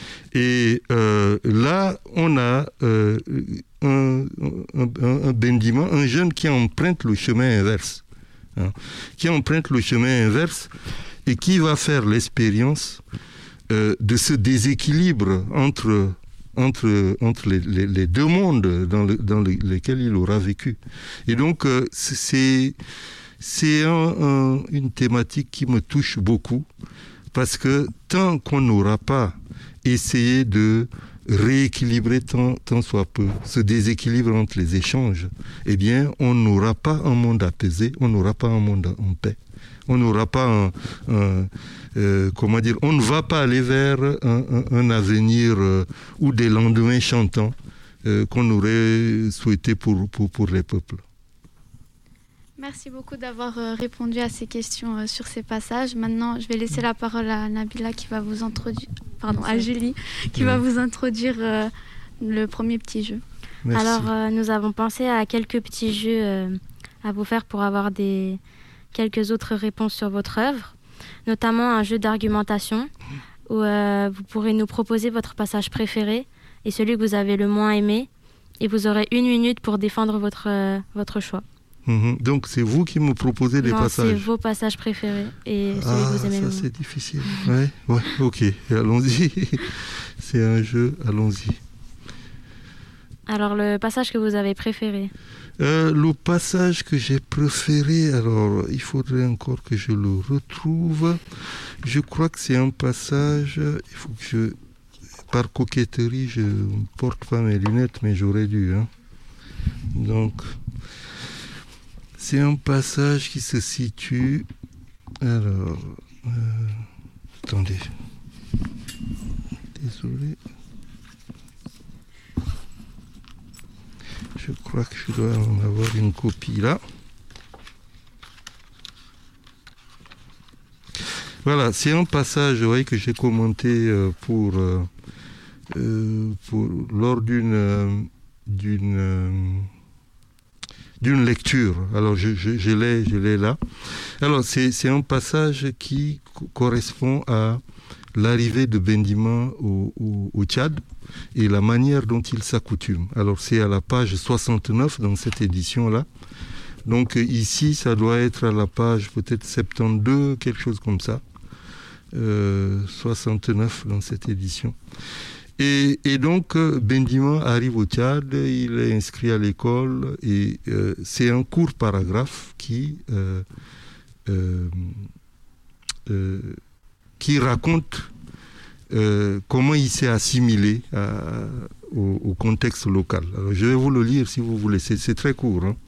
[SPEAKER 3] Et euh, là, on a euh, un, un, un Bendima, un jeune qui emprunte le chemin inverse, hein, qui emprunte le chemin inverse et qui va faire l'expérience euh, de ce déséquilibre entre, entre, entre les, les, les deux mondes dans, le, dans le, lesquels il aura vécu. Et donc, euh, c'est, c'est un, un, une thématique qui me touche beaucoup, parce que tant qu'on n'aura pas essayé de rééquilibrer tant, tant soit peu ce déséquilibre entre les échanges, eh bien, on n'aura pas un monde apaisé, on n'aura pas un monde en paix. On n'aura pas un, un euh, comment dire, on ne va pas aller vers un, un, un avenir euh, ou des lendemains chantants euh, qu'on aurait souhaité pour, pour, pour les peuples.
[SPEAKER 8] Merci beaucoup d'avoir euh, répondu à ces questions euh, sur ces passages. Maintenant, je vais laisser la parole à Nabila qui va vous introduire, pardon, à Julie qui oui. va vous introduire euh, le premier petit jeu.
[SPEAKER 6] Merci. Alors, euh, nous avons pensé à quelques petits jeux euh, à vous faire pour avoir des quelques autres réponses sur votre œuvre, notamment un jeu d'argumentation où euh, vous pourrez nous proposer votre passage préféré et celui que vous avez le moins aimé, et vous aurez une minute pour défendre votre, euh, votre choix.
[SPEAKER 3] Mmh. Donc c'est vous qui me proposez des
[SPEAKER 6] non,
[SPEAKER 3] passages.
[SPEAKER 6] C'est vos passages préférés et celui
[SPEAKER 3] ah,
[SPEAKER 6] que vous aimez
[SPEAKER 3] ça
[SPEAKER 6] le moins.
[SPEAKER 3] C'est difficile. Ouais, ouais, ok, allons-y. C'est un jeu, allons-y.
[SPEAKER 6] Alors le passage que vous avez préféré.
[SPEAKER 3] Euh, le passage que j'ai préféré, alors il faudrait encore que je le retrouve. Je crois que c'est un passage. Il faut que je, par coquetterie, je ne porte pas mes lunettes, mais j'aurais dû. Hein. Donc. C'est un passage qui se situe... Alors... Euh, attendez. Désolé. Je crois que je dois en avoir une copie là. Voilà, c'est un passage ouais, que j'ai commenté euh, pour, euh, pour... lors d'une... Euh, d'une... Euh, d'une lecture. Alors, je, je, je, l'ai, je l'ai là. Alors, c'est, c'est un passage qui co- correspond à l'arrivée de Bendima au, au, au Tchad et la manière dont il s'accoutume. Alors, c'est à la page soixante-neuf dans cette édition-là. Donc, ici, ça doit être à la page peut-être soixante-douze, quelque chose comme ça. Euh, soixante-neuf dans cette édition. Et, et donc, Bendima arrive au Tchad, il est inscrit à l'école, et euh, c'est un court paragraphe qui, euh, euh, euh, qui raconte euh, comment il s'est assimilé à, au, au contexte local. Alors, je vais vous le lire si vous voulez, c'est, c'est très court. Hein.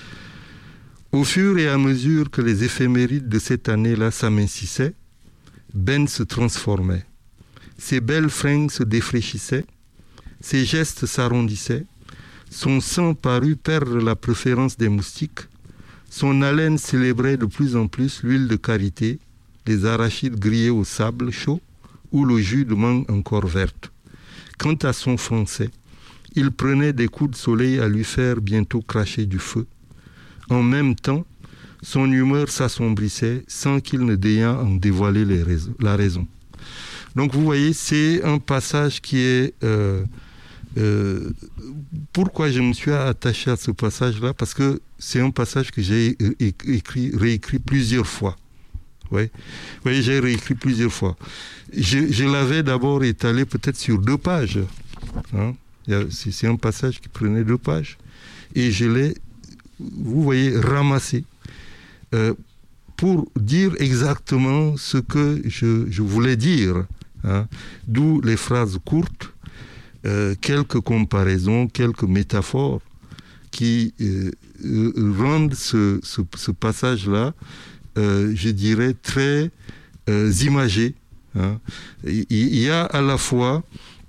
[SPEAKER 3] Au fur et à mesure que les éphémérides de cette année-là s'amincissaient, Ben se transformait. Ses belles fringues se défraîchissaient, ses gestes s'arrondissaient, son sang parut perdre la préférence des moustiques, son haleine célébrait de plus en plus l'huile de karité, les arachides grillés au sable chaud ou le jus de mangue encore verte. Quant à son français, il prenait des coups de soleil à lui faire bientôt cracher du feu. En même temps, son humeur s'assombrissait sans qu'il ne daignât en dévoiler les raisons, la raison. Donc vous voyez, c'est un passage qui est... Euh, euh, pourquoi je me suis attaché à ce passage-là? Parce que c'est un passage que j'ai écrit, réécrit plusieurs fois. Ouais. Vous voyez, j'ai réécrit plusieurs fois. Je, je l'avais d'abord étalé peut-être sur deux pages. Hein. C'est, c'est un passage qui prenait deux pages. Et je l'ai, vous voyez, ramassé. Euh, pour dire exactement ce que je, je voulais dire. Hein, d'où les phrases courtes, euh, quelques comparaisons, quelques métaphores qui euh, euh, rendent ce, ce, ce passage-là, euh, je dirais, très euh, imagé. Hein. Il, il y a à la fois,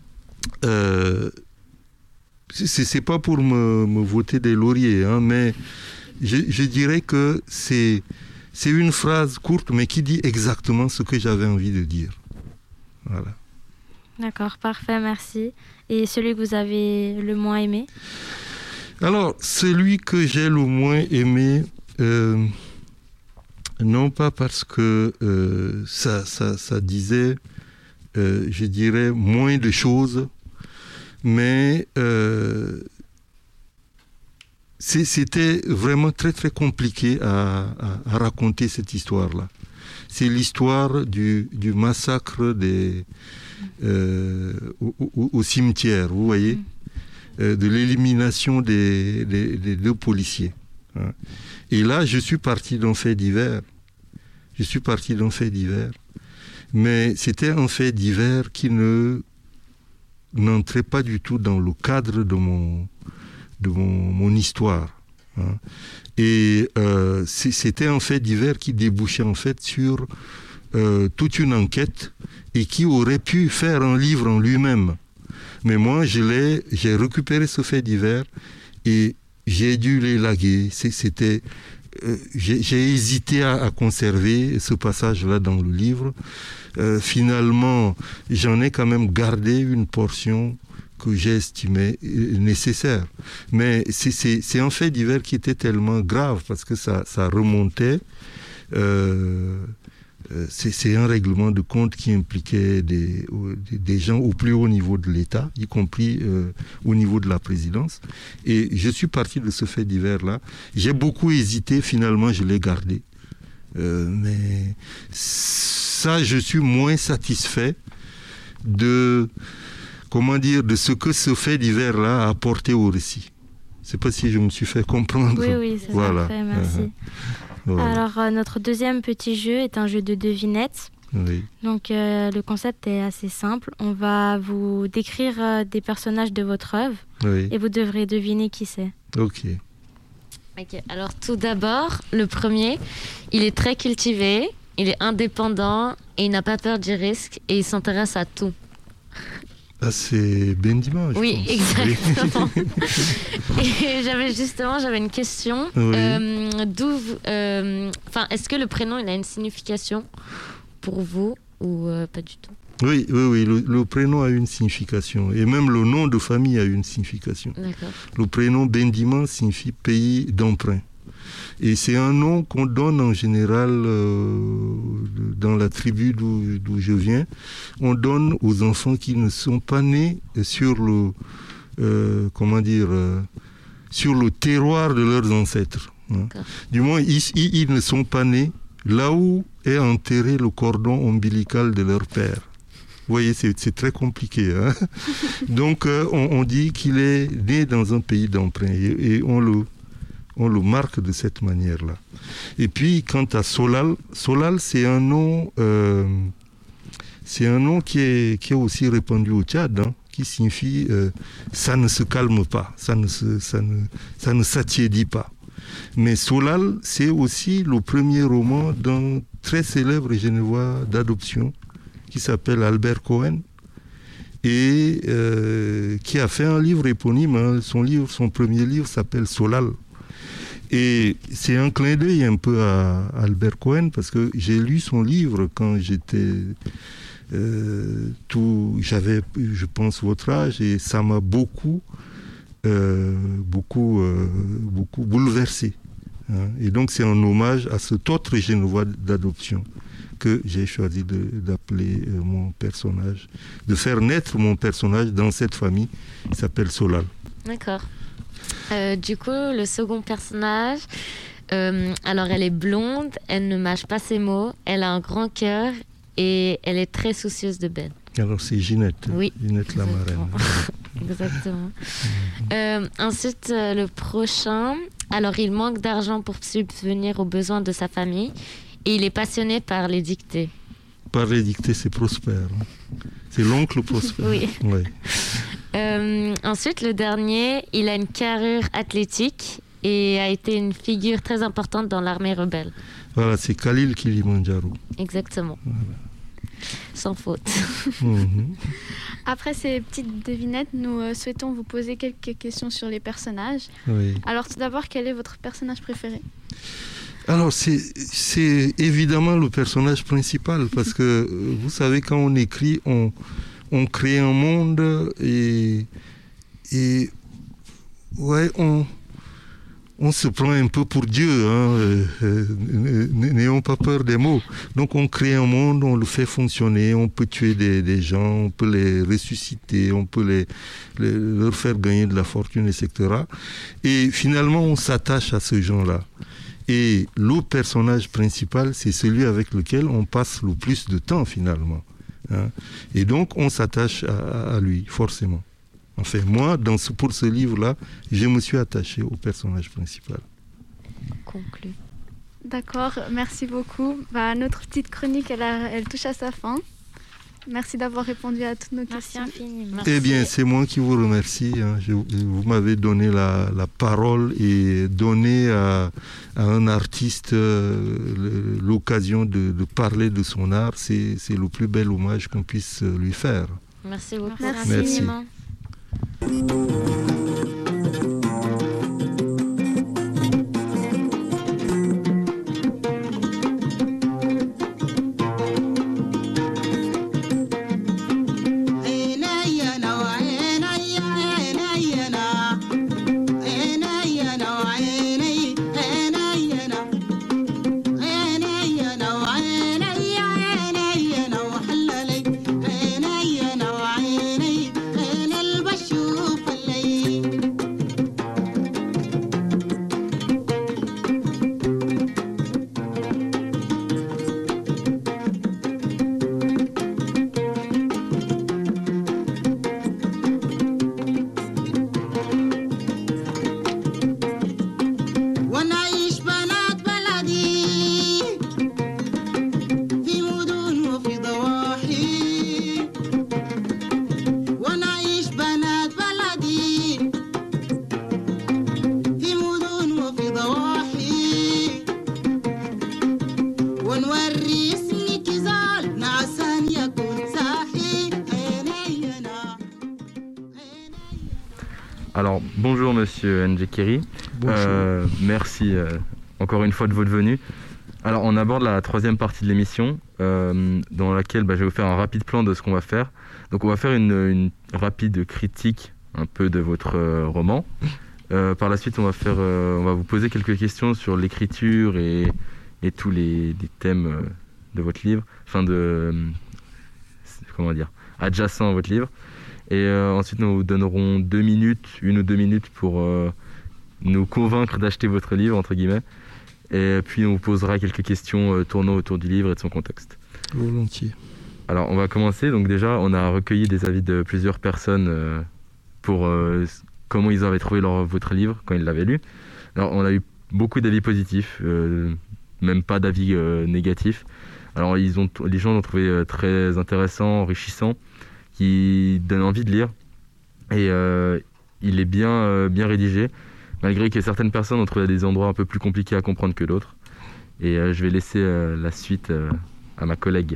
[SPEAKER 3] euh, c'est, c'est pas pour me, me voter des lauriers, hein, mais je, je dirais que c'est, c'est une phrase courte, mais qui dit exactement ce que j'avais envie de dire. Voilà.
[SPEAKER 6] D'accord, parfait, merci. Et celui que vous avez le moins aimé?
[SPEAKER 3] Alors, celui que j'ai le moins aimé, euh, non pas parce que euh, ça, ça, ça disait, euh, je dirais, moins de choses, mais euh, c'est, c'était vraiment très très compliqué à, à, à raconter cette histoire-là. c'est l'histoire du, du massacre des, euh, au, au, au cimetière, vous voyez, euh, de l'élimination des, des, des deux policiers. Hein. Et là, je suis parti d'un fait divers. Je suis parti d'un fait divers. Mais c'était un fait divers qui ne n'entrait pas du tout dans le cadre de mon, de mon, mon histoire. Hein. Et euh, c'était un fait divers qui débouchait en fait sur euh, toute une enquête et qui aurait pu faire un livre en lui-même. Mais moi, je l'ai, j'ai récupéré ce fait divers et j'ai dû l'élaguer. C'était, euh, j'ai, j'ai hésité à, à conserver ce passage-là dans le livre. Euh, finalement, j'en ai quand même gardé une portion que j'ai estimé nécessaire. Mais c'est, c'est, c'est un fait divers qui était tellement grave parce que ça, ça remontait. Euh, c'est, c'est un règlement de compte qui impliquait des, des gens au plus haut niveau de l'État, y compris euh, au niveau de la présidence. Et je suis parti de ce fait divers-là. J'ai beaucoup hésité, finalement je l'ai gardé. Euh, mais ça, je suis moins satisfait de... comment dire, de ce que ce fait divers-là a apporté au récit. Je ne sais pas si je me suis fait comprendre.
[SPEAKER 6] Oui, oui, c'est
[SPEAKER 3] voilà.
[SPEAKER 6] parfait, merci.
[SPEAKER 3] Uh-huh. Voilà.
[SPEAKER 6] Alors, euh, notre deuxième petit jeu est un jeu de devinettes.
[SPEAKER 3] Oui.
[SPEAKER 6] Donc, euh, le concept est assez simple. On va vous décrire euh, des personnages de votre œuvre
[SPEAKER 3] Oui.
[SPEAKER 6] et vous devrez deviner qui c'est.
[SPEAKER 3] Ok.
[SPEAKER 7] Ok, alors tout d'abord, le premier, il est très cultivé, il est indépendant et il n'a pas peur du risque et il s'intéresse à tout.
[SPEAKER 3] Ah, c'est Ben Dimanche.
[SPEAKER 7] Oui, exactement. Et j'avais justement, j'avais une question.
[SPEAKER 3] Oui.
[SPEAKER 7] Euh, d'où, euh, enfin, est-ce que le prénom, il a une signification pour vous ou euh, pas du tout?
[SPEAKER 3] Oui, oui, oui. Le, le prénom a une signification et même le nom de famille a une signification.
[SPEAKER 7] D'accord.
[SPEAKER 3] Le prénom Ben Dimanche signifie pays d'emprunt. Et c'est un nom qu'on donne en général euh, dans la tribu d'où, d'où je viens. On donne aux enfants qui ne sont pas nés sur le, euh, comment dire, euh, sur le terroir de leurs ancêtres. Hein. Du moins, ils, ils, ils ne sont pas nés là où est enterré le cordon ombilical de leur père. Vous voyez, c'est, c'est très compliqué. Hein. Donc, euh, on, on dit qu'il est né dans un pays d'emprunt et, et on le on le marque de cette manière-là. Et puis, quant à Solal, Solal, c'est un nom, euh, c'est un nom qui est, qui est aussi répandu au Tchad, hein, qui signifie euh, ça ne se calme pas, ça ne, se, ça ne, ça ne s'attiédit pas. Mais Solal, c'est aussi le premier roman d'un très célèbre Genevois d'adoption qui s'appelle Albert Cohen et euh, qui a fait un livre éponyme. Hein. Son livre, son premier livre s'appelle Solal. Et c'est un clin d'œil un peu à Albert Cohen parce que j'ai lu son livre quand j'étais euh, tout, j'avais, je pense, votre âge et ça m'a beaucoup, euh, beaucoup, euh, beaucoup bouleversé. Hein. Et donc c'est un hommage à cet autre Genevois d'adoption que j'ai choisi de, d'appeler euh, mon personnage, de faire naître mon personnage dans cette famille qui s'appelle Solal.
[SPEAKER 7] D'accord. Euh, du coup, le second personnage, euh, alors elle est blonde, elle ne mâche pas ses mots, elle a un grand cœur et elle est très soucieuse de Ben.
[SPEAKER 3] Alors c'est Ginette,
[SPEAKER 7] oui,
[SPEAKER 3] Ginette la marraine.
[SPEAKER 7] Exactement. euh, ensuite, euh, le prochain, alors il manque d'argent pour subvenir aux besoins de sa famille et il est passionné par les dictées.
[SPEAKER 3] Par les dictées, c'est Prosper. Hein. C'est l'oncle Prosper.
[SPEAKER 7] Oui.
[SPEAKER 3] Ouais.
[SPEAKER 7] Euh, ensuite, le dernier, il a une carrure athlétique et a été une figure très importante dans l'armée rebelle.
[SPEAKER 3] Voilà, c'est Khalil Kilimandjaro.
[SPEAKER 7] Exactement. Voilà. Sans faute.
[SPEAKER 3] Mm-hmm.
[SPEAKER 8] Après ces petites devinettes, nous euh, souhaitons vous poser quelques questions sur les personnages.
[SPEAKER 3] Oui.
[SPEAKER 8] Alors tout d'abord, quel est votre personnage préféré ?
[SPEAKER 3] Alors, c'est, c'est évidemment le personnage principal parce que, vous savez, quand on écrit, on... on crée un monde et, et ouais, on, on se prend un peu pour Dieu, hein, euh, euh, n'ayons pas peur des mots. Donc on crée un monde, on le fait fonctionner, on peut tuer des, des gens, on peut les ressusciter, on peut les, les, leur faire gagner de la fortune, et cetera. Et finalement on s'attache à ces gens-là. Et le personnage principal, c'est celui avec lequel on passe le plus de temps finalement. Hein. Et donc, on s'attache à, à lui, forcément. Enfin, moi, dans ce, pour ce livre-là, je me suis attaché au personnage principal.
[SPEAKER 6] Conclu.
[SPEAKER 8] D'accord, merci beaucoup. Bah, notre petite chronique, elle, a, elle touche à sa fin. Merci d'avoir répondu à toutes nos
[SPEAKER 6] Merci
[SPEAKER 8] questions.
[SPEAKER 6] infiniment.
[SPEAKER 3] Eh bien, c'est moi qui vous remercie. Hein. Je, vous m'avez donné la, la parole et donné à, à un artiste euh, l'occasion de, de parler de son art. C'est, c'est le plus bel hommage qu'on puisse lui faire.
[SPEAKER 7] Merci beaucoup.
[SPEAKER 8] Merci.
[SPEAKER 3] Merci.
[SPEAKER 6] infiniment.
[SPEAKER 11] Alors, bonjour Monsieur Njekiri. Euh, merci euh, encore une fois de votre venue. Alors, on aborde la troisième partie de l'émission, euh, dans laquelle bah, je vais vous faire un rapide plan de ce qu'on va faire. Donc, on va faire une, une rapide critique un peu de votre euh, roman. Euh, par la suite, on va, faire, euh, on va vous poser quelques questions sur l'écriture et, et tous les, les thèmes euh, de votre livre, enfin de, euh, comment dire, adjacents à votre livre. Et euh, ensuite, nous vous donnerons deux minutes, une ou deux minutes pour euh, nous convaincre d'acheter votre livre, entre guillemets. Et puis, on vous posera quelques questions euh, tournant autour du livre et de son contexte.
[SPEAKER 3] Volontiers.
[SPEAKER 11] Alors, on va commencer. Donc déjà, on a recueilli des avis de plusieurs personnes euh, pour euh, comment ils avaient trouvé leur, votre livre quand ils l'avaient lu. Alors, on a eu beaucoup d'avis positifs, euh, même pas d'avis euh, négatifs. Alors, ils ont, les gens l'ont trouvé euh, très intéressant, enrichissant, qui donne envie de lire. Et euh, il est bien, euh, bien rédigé, malgré que certaines personnes ont trouvé des endroits un peu plus compliqués à comprendre que d'autres. Et euh, je vais laisser euh, la suite euh, à ma collègue.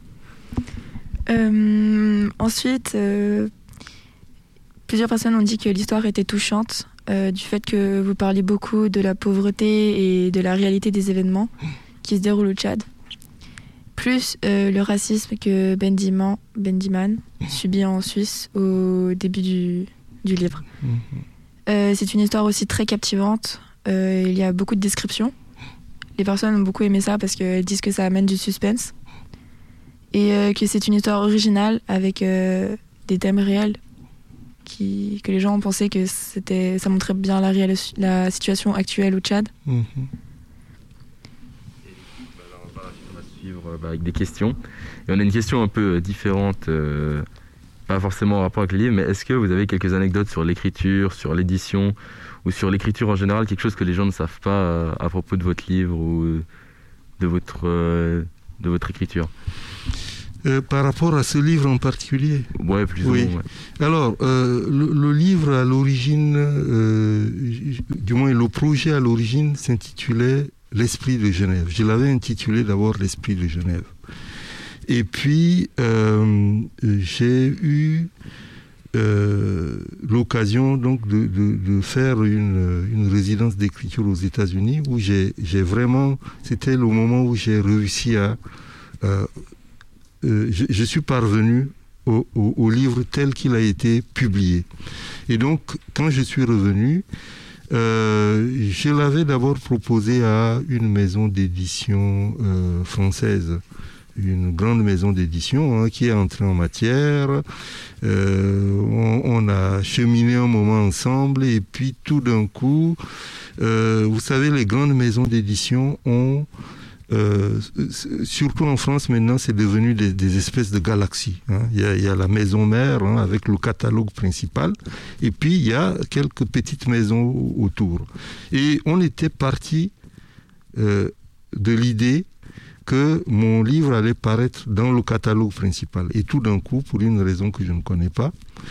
[SPEAKER 12] Euh, ensuite, euh, plusieurs personnes ont dit que l'histoire était touchante, euh, du fait que vous parliez beaucoup de la pauvreté et de la réalité des événements qui se déroulent au Tchad. Plus euh, le racisme que Bendiman, Bendiman subit en Suisse au début du, du livre. Mmh. Euh, c'est une histoire aussi très captivante. Euh, il y a beaucoup de descriptions. Les personnes ont beaucoup aimé ça parce qu'elles disent que ça amène du suspense. Et euh, que c'est une histoire originale avec euh, des thèmes réels. Qui, que les gens ont pensé que c'était, ça montrait bien la, réelle, la situation actuelle au Tchad. Mmh.
[SPEAKER 11] Avec des questions. Et on a une question un peu différente, euh, pas forcément en rapport avec le livre, mais est-ce que vous avez quelques anecdotes sur l'écriture, sur l'édition, ou sur l'écriture en général, quelque chose que les gens ne savent pas euh, à propos de votre livre ou de votre, euh, de votre écriture?
[SPEAKER 3] Euh, par rapport à ce livre en particulier?
[SPEAKER 11] Ouais, plus
[SPEAKER 3] oui.
[SPEAKER 11] ou moins. Ouais.
[SPEAKER 3] Alors, euh, le, le livre à l'origine, euh, du moins le projet à l'origine s'intitulait L'Esprit de Genève. Je l'avais intitulé d'abord L'Esprit de Genève. Et puis, euh, j'ai eu euh, l'occasion donc de, de, de faire une, une résidence d'écriture aux États-Unis où j'ai, j'ai vraiment, c'était le moment où j'ai réussi à, euh, euh, je, je suis parvenu au, au, au livre tel qu'il a été publié. Et donc, quand je suis revenu, Euh, je l'avais d'abord proposé à une maison d'édition euh, française, une grande maison d'édition hein, qui est entrée en matière. Euh, on, on a cheminé un moment ensemble et puis tout d'un coup, Euh, vous savez, les grandes maisons d'édition ont, euh, surtout en France maintenant, c'est devenu des, des espèces de galaxies. Hein. Il y a, il y a la maison mère hein, avec le catalogue principal, et puis il y a quelques petites maisons autour. Et on était parti euh, de l'idée que mon livre allait paraître dans le catalogue principal. Et tout d'un coup, pour une raison que je ne connais pas,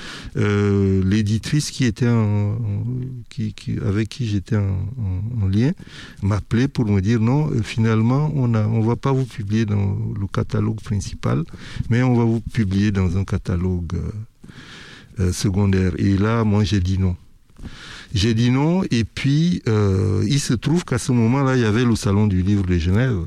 [SPEAKER 3] euh, l'éditrice qui était en, en, qui, qui, avec qui j'étais en, en, en lien m'appelait pour me dire non, finalement, on ne on va pas vous publier dans le catalogue principal, mais on va vous publier dans un catalogue euh, euh, secondaire. Et là, moi, j'ai dit non. J'ai dit non, et puis euh, il se trouve qu'à ce moment-là, il y avait le Salon du Livre de Genève.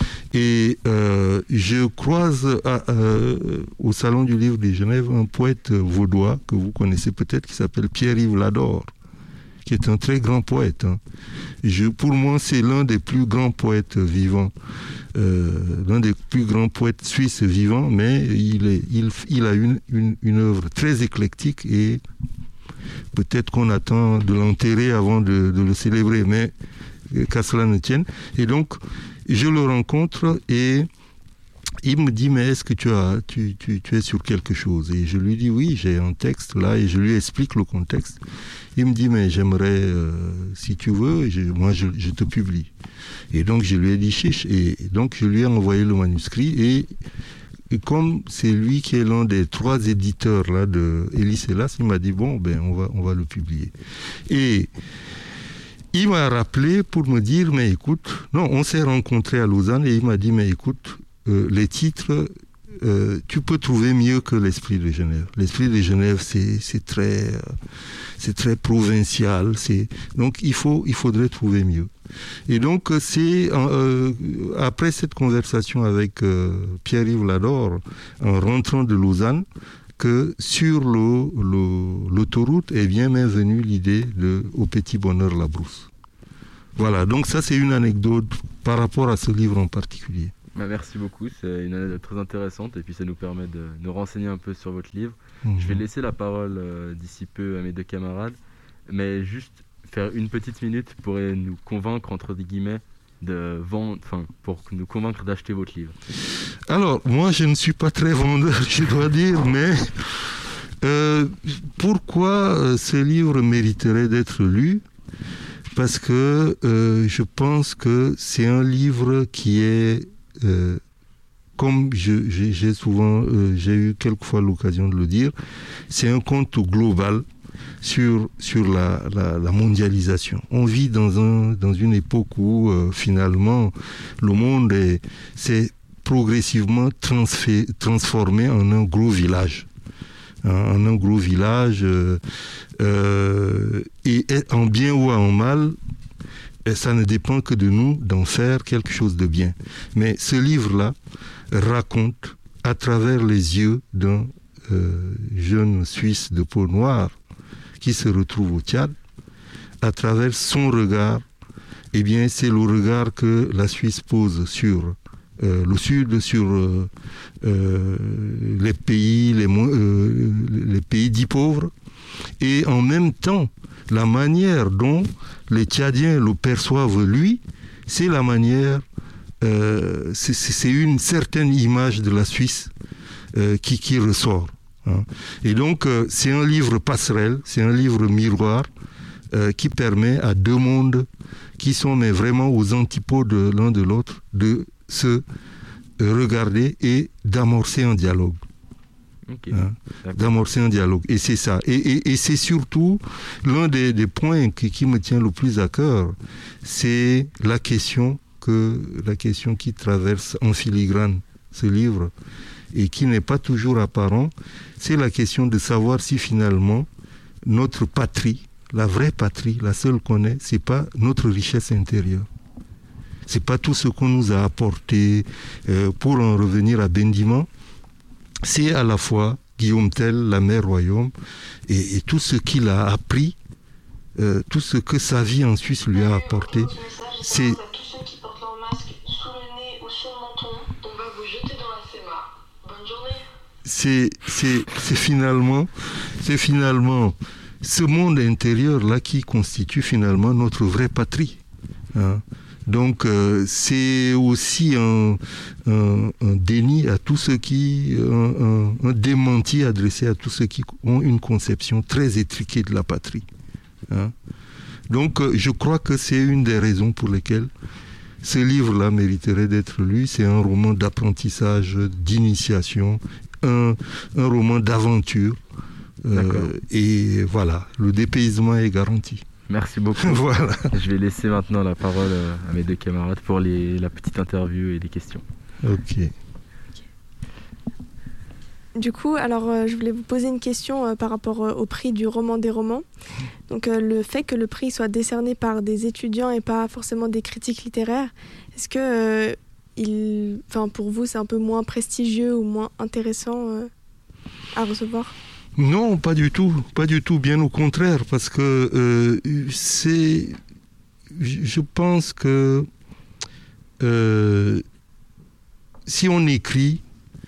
[SPEAKER 3] Et euh, je croise à, euh, au Salon du Livre de Genève un poète vaudois que vous connaissez peut-être, qui s'appelle Pierre-Yves Lador, qui est un très grand poète. Hein. Je, pour moi, c'est l'un des plus grands poètes vivants, euh, l'un des plus grands poètes suisses vivants, mais il, est, il, il a une, une, une œuvre très éclectique et peut-être qu'on attend de l'enterrer avant de, de le célébrer, mais qu'à cela ne tienne. Et donc, je le rencontre et il me dit, mais est-ce que tu, as, tu, tu, tu es sur quelque chose? Et je lui dis, oui, j'ai un texte là, et je lui explique le contexte. Il me dit, mais j'aimerais, euh, si tu veux, je, moi je, je te publie. Et donc, je lui ai dit, chiche. Et donc, je lui ai envoyé le manuscrit et Et comme c'est lui qui est l'un des trois éditeurs là, de Elie Selassie, il m'a dit, bon, ben, on va, on va le publier. Et il m'a rappelé pour me dire, mais écoute, non, on s'est rencontrés à Lausanne et il m'a dit, mais écoute, euh, les titres, euh, tu peux trouver mieux que l'Esprit de Genève. L'Esprit de Genève, c'est, c'est, très, euh, c'est très provincial. C'est... Donc, il, faut, il faudrait trouver mieux. Et donc, c'est euh, après cette conversation avec euh, Pierre-Yves Lador, en rentrant de Lausanne, que sur le, le, l'autoroute est bien m'est venue l'idée de Au petit bonheur la brousse. Voilà, donc ça c'est une anecdote par rapport à ce livre en particulier.
[SPEAKER 11] Bah, merci beaucoup, c'est une anecdote très intéressante et puis ça nous permet de nous renseigner un peu sur votre livre. Mmh. Je vais laisser la parole euh, d'ici peu à mes deux camarades, mais juste faire une petite minute pour nous convaincre, entre guillemets, de vendre, enfin, pour nous convaincre d'acheter votre livre.
[SPEAKER 3] Alors, moi, je ne suis pas très vendeur, je dois dire, mais euh, pourquoi ce livre mériterait d'être lu? Parce que euh, je pense que c'est un livre qui est, euh, comme je, j'ai, j'ai souvent, euh, j'ai eu quelquefois l'occasion de le dire, c'est un conte global sur, sur la, la, la mondialisation. On vit dans, un, dans une époque où euh, finalement le monde est, s'est progressivement transfé, transformé en un gros village. En un gros village euh, euh, et en bien ou en mal, ça ne dépend que de nous d'en faire quelque chose de bien. Mais ce livre-là raconte à travers les yeux d'un euh, jeune Suisse de peau noire qui se retrouve au Tchad, à travers son regard, eh bien, c'est le regard que la Suisse pose sur euh, le Sud, sur euh, euh, les pays, les, euh, les pays dits pauvres, et en même temps, la manière dont les Tchadiens le perçoivent lui, c'est la manière, euh, c'est, c'est une certaine image de la Suisse euh, qui, qui ressort. Hein. Et donc, euh, c'est un livre passerelle, c'est un livre miroir euh, qui permet à deux mondes qui sont mais vraiment aux antipodes l'un de l'autre de se euh, regarder et d'amorcer un dialogue. Okay. Hein, d'amorcer un dialogue. Et c'est ça. Et, et, et c'est surtout l'un des, des points qui, qui me tient le plus à cœur, c'est la question, que, la question qui traverse en filigrane ce livre et qui n'est pas toujours apparent, c'est la question de savoir si finalement notre patrie, la vraie patrie, la seule qu'on ait, c'est pas notre richesse intérieure. C'est pas tout ce qu'on nous a apporté. Euh, pour en revenir à Bendiman, c'est à la fois Guillaume Tell, la mère royaume, et, et tout ce qu'il a appris, euh, tout ce que sa vie en Suisse lui a apporté. C'est C'est, c'est, c'est finalement, c'est finalement ce monde intérieur-là qui constitue finalement notre vraie patrie. Hein. Donc euh, c'est aussi un, un, un déni à tous ceux qui, un, un, un démenti adressé à tous ceux qui ont une conception très étriquée de la patrie. Hein. Donc euh, je crois que c'est une des raisons pour lesquelles ce livre-là mériterait d'être lu. C'est un roman d'apprentissage, d'initiation, un, un roman d'aventure. Euh, et voilà, le dépaysement est garanti.
[SPEAKER 11] Merci beaucoup.
[SPEAKER 3] Voilà.
[SPEAKER 11] Je vais laisser maintenant la parole à mes deux camarades pour les, la petite interview et les questions.
[SPEAKER 3] Ok.
[SPEAKER 13] Du coup, alors euh, je voulais vous poser une question euh, par rapport euh, au prix du roman des romans. Donc euh, le fait que le prix soit décerné par des étudiants et pas forcément des critiques littéraires, est-ce que euh, il, enfin pour vous c'est un peu moins prestigieux ou moins intéressant euh, à recevoir ?
[SPEAKER 3] Non, pas du tout, pas du tout, bien au contraire, parce que euh, c'est, je pense que euh, si on écrit,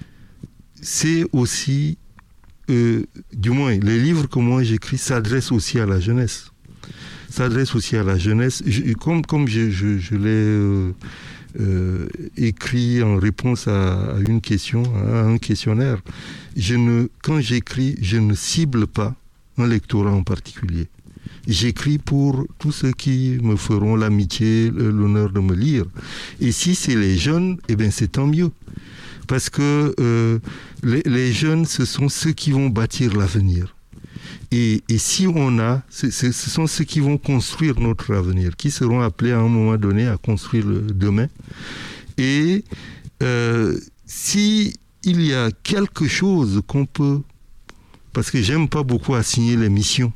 [SPEAKER 3] c'est aussi, euh, du moins, les livres que moi j'écris s'adressent aussi à la jeunesse. S'adressent aussi à la jeunesse. Je, comme, comme je, je, je l'ai euh, euh, écrit en réponse à, à une question, à un questionnaire, je ne, quand j'écris, je ne cible pas un lectorat en particulier. J'écris pour tous ceux qui me feront l'amitié, l'honneur de me lire. Et si c'est les jeunes, eh bien c'est tant mieux. Parce que euh, les, les jeunes, ce sont ceux qui vont bâtir l'avenir. Et, et si on a, ce sont ceux qui vont construire notre avenir, qui seront appelés à un moment donné à construire le demain. Et euh, si il y a quelque chose qu'on peut, parce que j'aime pas beaucoup assigner les missions,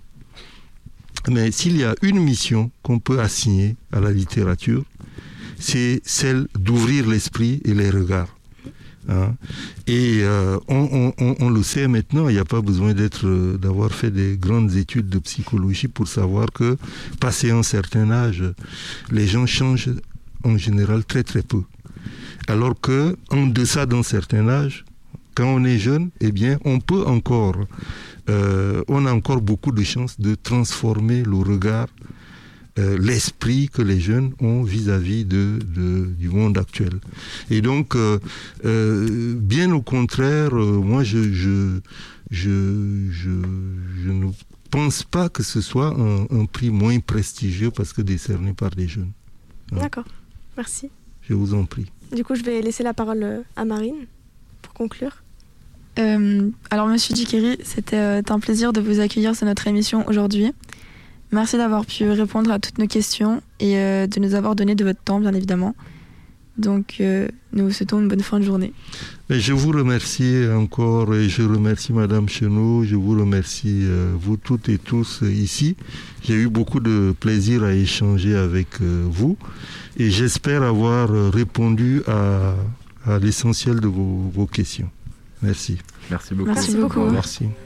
[SPEAKER 3] mais s'il y a une mission qu'on peut assigner à la littérature, c'est celle d'ouvrir l'esprit et les regards. Hein. Et euh, on, on, on le sait maintenant, il n'y a pas besoin d'être, d'avoir fait des grandes études de psychologie pour savoir que, passé un certain âge, les gens changent en général très très peu. Alors que, en deçà d'un certain âge, quand on est jeune, eh bien, on peut encore, euh, on a encore beaucoup de chances de transformer le regard, Euh, l'esprit que les jeunes ont vis-à-vis de, de, du monde actuel. Et donc, euh, euh, bien au contraire, euh, moi, je, je, je, je, je ne pense pas que ce soit un, un prix moins prestigieux parce que décerné par des jeunes. Hein.
[SPEAKER 13] D'accord, merci.
[SPEAKER 3] Je vous en prie.
[SPEAKER 13] Du coup, je vais laisser la parole à Marine pour conclure.
[SPEAKER 12] Euh, alors, Monsieur Djikiri, c'était un plaisir de vous accueillir sur notre émission aujourd'hui. Merci d'avoir pu répondre à toutes nos questions et euh, de nous avoir donné de votre temps, bien évidemment. Donc, euh, nous vous souhaitons une bonne fin de journée.
[SPEAKER 3] Mais je vous remercie encore et je remercie Madame Chenot, je vous remercie euh, vous toutes et tous euh, ici. J'ai eu beaucoup de plaisir à échanger avec euh, vous et j'espère avoir répondu à, à l'essentiel de vos, vos questions. Merci.
[SPEAKER 11] Merci beaucoup.
[SPEAKER 13] Merci beaucoup.
[SPEAKER 3] Merci.